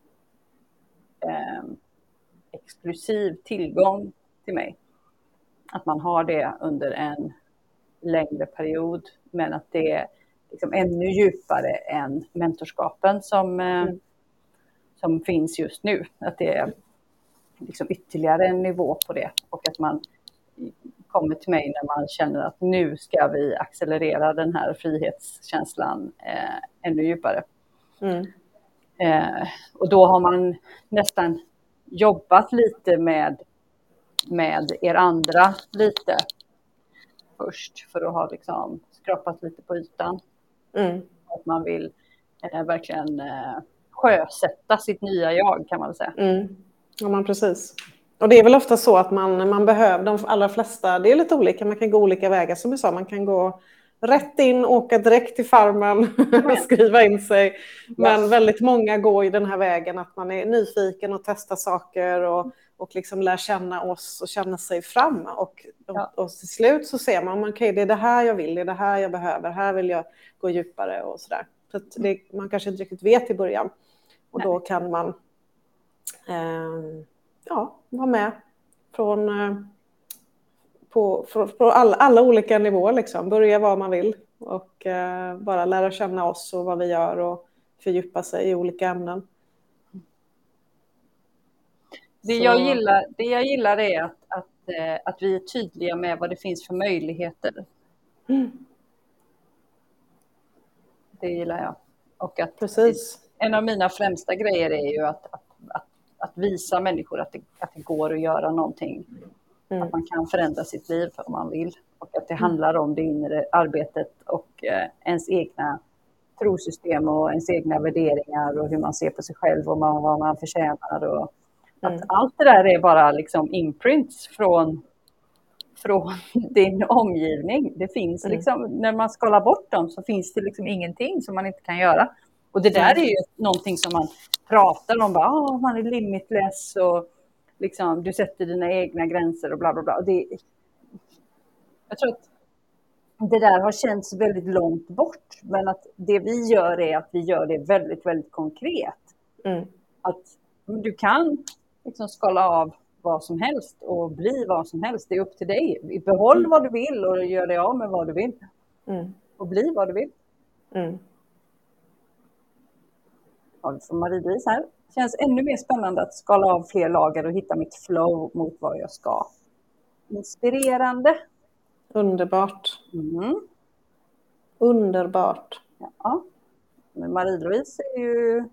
[SPEAKER 2] eh, exklusiv tillgång till mig. Att man har det under en längre period, men att det är liksom ännu djupare än mentorskapen som, eh, mm. som finns just nu. Att det är liksom ytterligare en nivå på det och att man kommer till mig när man känner att nu ska vi accelerera den här frihetskänslan eh, ännu djupare. Mm. Eh, och då har man nästan jobbat lite med, med er andra lite först för att ha liksom skrapat lite på ytan. Mm. Att man vill eh, verkligen eh, sjösätta sitt nya jag, kan man väl säga.
[SPEAKER 1] Mm. Ja, men precis. Och det är väl ofta så att man, man behöver, de allra flesta, det är lite olika, man kan gå olika vägar som du sa, man kan gå rätt in, åka direkt till farmen, skriva in sig. Men yes. väldigt många går i den här vägen att man är nyfiken och testar saker och, och liksom lär känna oss och känna sig fram. Och, ja. och, och till slut så ser man, okej, okay, det är det här jag vill, det är det här jag behöver, här vill jag gå djupare och sådär. Så att det, man kanske inte riktigt vet i början. Och Nej. Då kan man eh, ja, vara med från... Eh, På, på, på alla, alla olika nivåer liksom. Börja var man vill och eh, bara lära känna oss och vad vi gör och fördjupa sig i olika ämnen.
[SPEAKER 2] Det jag gillar, det jag gillar är att, att, eh, att vi är tydliga med vad det finns för möjligheter. Mm. Det gillar jag. Och att
[SPEAKER 1] Precis.
[SPEAKER 2] En av mina främsta grejer är ju att, att, att, att visa människor att det, att det går att göra någonting. Mm. Att man kan förändra sitt liv om man vill. Och att det handlar om det inre arbetet och eh, ens egna trosystem och ens egna värderingar och hur man ser på sig själv och man, vad man förtjänar. Och mm. att allt det där är bara liksom imprints från, från din omgivning. Det finns mm. liksom, när man skalar bort dem så finns det liksom ingenting som man inte kan göra. Och det där är ju någonting som man pratar om. Bara, oh, man är limitless och liksom, du sätter dina egna gränser och bla bla bla. Och det, jag tror att det där har känts väldigt långt bort. Men att det vi gör är att vi gör det väldigt, väldigt konkret. Mm. Att du kan liksom skala av vad som helst och bli vad som helst. Det är upp till dig. Behåll mm. vad du vill och gör det av med vad du vill. Mm. Och bli vad du vill. Mm. Ja, från Marie-Louise här. Det känns ännu mer spännande att skala av fler lager och hitta mitt flow mot vad jag ska. Inspirerande.
[SPEAKER 1] Underbart.
[SPEAKER 2] Mm.
[SPEAKER 1] Underbart.
[SPEAKER 2] Ja. Men Marie-Louise är ju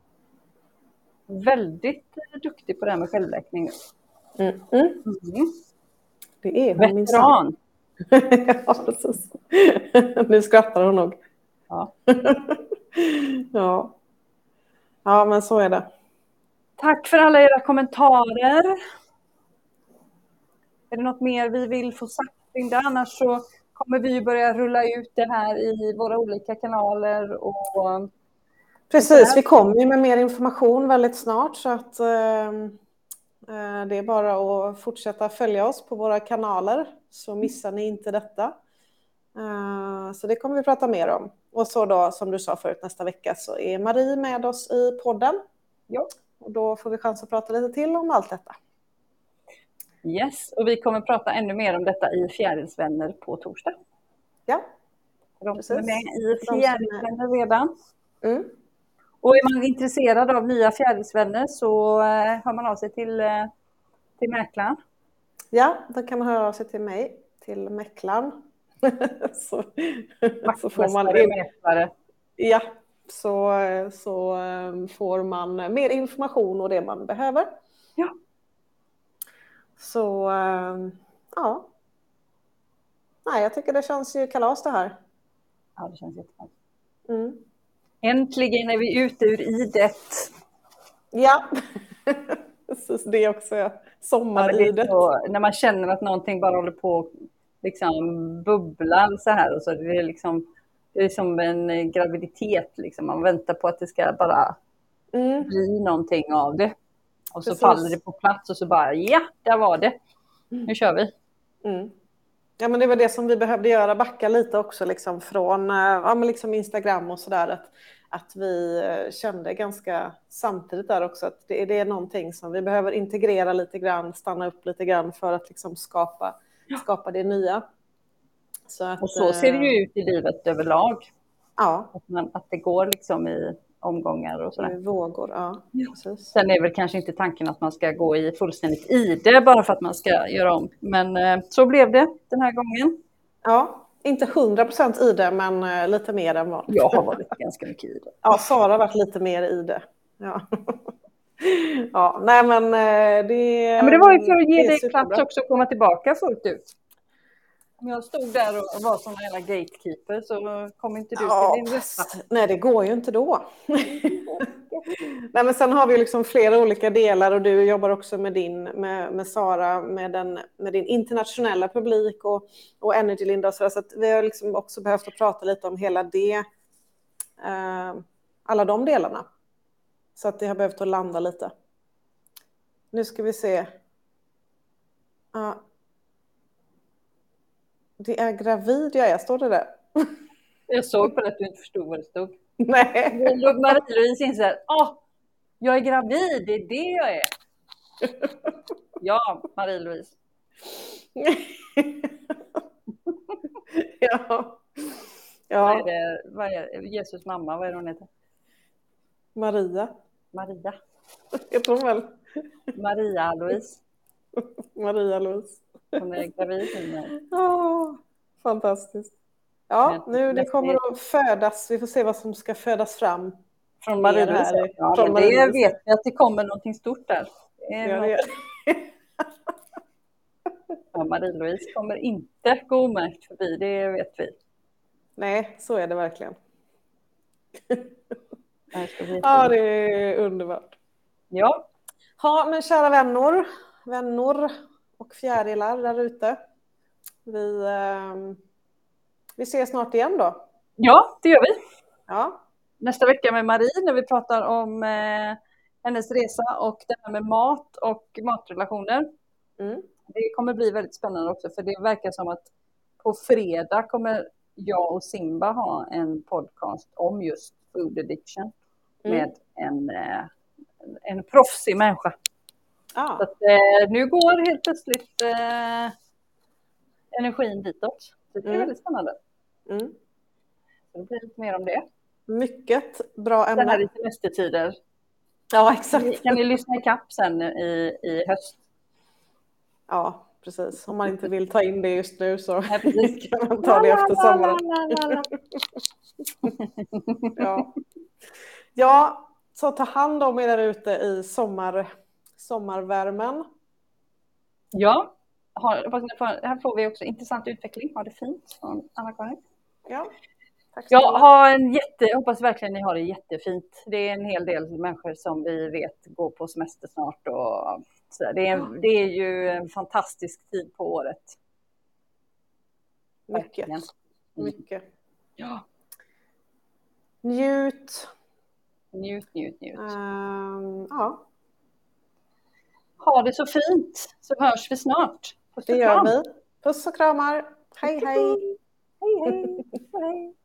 [SPEAKER 2] väldigt duktig på det här med självläkning.
[SPEAKER 1] Mm. Mm. Mm. Det är
[SPEAKER 2] hon veteran.
[SPEAKER 1] Ja, precis. Nu skrattar hon nog.
[SPEAKER 2] Ja.
[SPEAKER 1] Ja. Ja, men så är det.
[SPEAKER 2] Tack för alla era kommentarer. Är det något mer vi vill få sagt? Annars så kommer vi börja rulla ut det här i våra olika kanaler. Och
[SPEAKER 1] precis, vi kommer ju med mer information väldigt snart, så att eh, det är bara att fortsätta följa oss på våra kanaler, så missar ni inte detta. Uh, så det kommer vi prata mer om. Och så då, som du sa förut, nästa vecka så är Marie med oss i podden.
[SPEAKER 2] Ja.
[SPEAKER 1] Och då får vi chans att prata lite till om allt detta.
[SPEAKER 2] Yes, och vi kommer prata ännu mer om detta i Fjärilsvänner på torsdag.
[SPEAKER 1] Ja,
[SPEAKER 2] de
[SPEAKER 1] precis.
[SPEAKER 2] som är med i Fjärilsvänner redan.
[SPEAKER 1] Mm.
[SPEAKER 2] Och är man intresserad av nya Fjärilsvänner så eh, hör man av sig till, eh, till mäklaren.
[SPEAKER 1] Ja, då kan man höra av sig till mig, till mäklaren. så, så får man in... Ja, så, så får man mer information och det man behöver.
[SPEAKER 2] Ja.
[SPEAKER 1] Så, ja. Nej, jag tycker det känns ju kalas det här.
[SPEAKER 2] Ja, det känns jättebra.
[SPEAKER 1] Mm.
[SPEAKER 2] Äntligen är vi ute ur idet.
[SPEAKER 1] Ja, så det är också sommaridet.
[SPEAKER 2] Ja, när man känner att någonting bara håller på liksom bubblar så här. Och så det är liksom, det är som en graviditet. Liksom. Man väntar på att det ska bara mm. bli någonting av det. Och så Precis. faller det på plats och så bara, ja, där var det. Mm. Nu kör vi.
[SPEAKER 1] Mm. Ja, men det var det som vi behövde göra, backa lite också liksom från ja, men liksom Instagram och sådär. Att, att vi kände ganska samtidigt där också att det, det är någonting som vi behöver integrera lite grann, stanna upp lite grann för att liksom skapa, skapa det nya. Så att,
[SPEAKER 2] och så ser det ju ut i livet överlag.
[SPEAKER 1] Ja.
[SPEAKER 2] Att, man, att det går liksom i omgångar och sådär.
[SPEAKER 1] Vågor, ja. Precis.
[SPEAKER 2] Sen är väl kanske inte tanken att man ska gå i fullständigt i det bara för att man ska göra om. Men eh, så blev det den här gången.
[SPEAKER 1] Ja, inte hundra procent i det, men eh, lite mer än vanligt.
[SPEAKER 2] Jag har varit ganska mycket i det.
[SPEAKER 1] Ja, Sara har varit lite mer i det. Ja, ja nej men eh, det...
[SPEAKER 2] Ja, men det var ju för att ge dig plats också att komma tillbaka fullt ut. Om jag stod där och var som en jävla gatekeeper så kom inte du
[SPEAKER 1] ja,
[SPEAKER 2] till din rätta.
[SPEAKER 1] Nej, det går ju inte då. Nej, men sen har vi liksom flera olika delar och du jobbar också med din, med, med Sara, med, den, med din internationella publik och, och Energy Linda och så, så att vi har liksom också behövt att prata lite om hela det, eh, alla de delarna. Så att det har behövt att landa lite. Nu ska vi se. Ja. Det är gravid jag är, står det där?
[SPEAKER 2] Jag såg på det att du inte förstod vad det stod.
[SPEAKER 1] Nej.
[SPEAKER 2] Marie-Louise inser att åh, jag är gravid, det är det jag är. Ja, Marie-Louise.
[SPEAKER 1] ja.
[SPEAKER 2] ja. Vad är det? Vad är Jesus mamma, vad är det hon heter?
[SPEAKER 1] Maria.
[SPEAKER 2] Maria.
[SPEAKER 1] Jag tror väl.
[SPEAKER 2] Maria-Louise.
[SPEAKER 1] Maria-Louise.
[SPEAKER 2] Hon är gravid nu.
[SPEAKER 1] Oh, fantastiskt. Ja, nu det kommer att födas. Vi får se vad som ska födas fram.
[SPEAKER 2] Från Marie-Louise. Ja, från det vet vi att det kommer någonting stort där. Det är ja, det något... ja, Marie-Louise kommer inte gå omärkt förbi, det vet vi.
[SPEAKER 1] Nej, så är det verkligen. Ja, det är underbart.
[SPEAKER 2] Ja.
[SPEAKER 1] Ja, men kära vänner, vänner och fjärilar där ute. Vi, eh, vi ses snart igen då.
[SPEAKER 2] Ja, det gör vi.
[SPEAKER 1] Ja.
[SPEAKER 2] Nästa vecka med Marie när vi pratar om eh, hennes resa och det här med mat och matrelationer.
[SPEAKER 1] Mm.
[SPEAKER 2] Det kommer bli väldigt spännande också för det verkar som att på fredag kommer jag och Simba ha en podcast om just food addiction mm. med en, eh, en proffsig människa.
[SPEAKER 1] Ah.
[SPEAKER 2] Så att, eh, nu går helt plötsligt eh, energin ditåt. Så det är mm. väldigt spännande.
[SPEAKER 1] Mm.
[SPEAKER 2] Så det blir lite mer om det.
[SPEAKER 1] Mycket bra ämne.
[SPEAKER 2] Det här är semestertider.
[SPEAKER 1] Ja, exakt.
[SPEAKER 2] Kan ni lyssna i kapp sen i, i höst?
[SPEAKER 1] Ja, precis. Om man inte vill ta in det just nu så
[SPEAKER 2] ja,
[SPEAKER 1] kan man ta det efter sommaren. ja. ja, så ta hand om er där ute i sommar, sommarvärmen.
[SPEAKER 2] Ja, här får vi också intressant utveckling. Ha det fint från Anna-Karin.
[SPEAKER 1] Ja.
[SPEAKER 2] Jag har en jätte, hoppas verkligen ni har det jättefint. Det är en hel del människor som vi vet går på semester snart. Och så det, är, det är ju en fantastisk tid på året.
[SPEAKER 1] mycket.
[SPEAKER 2] Mm.
[SPEAKER 1] Mycket.
[SPEAKER 2] Ja.
[SPEAKER 1] Njut.
[SPEAKER 2] Njut, njut, njut.
[SPEAKER 1] Um, ja.
[SPEAKER 2] Ha det så fint, så hörs vi snart.
[SPEAKER 1] Det gör vi. Puss och kramar. Hej, hej.
[SPEAKER 2] Hej, hej. hej.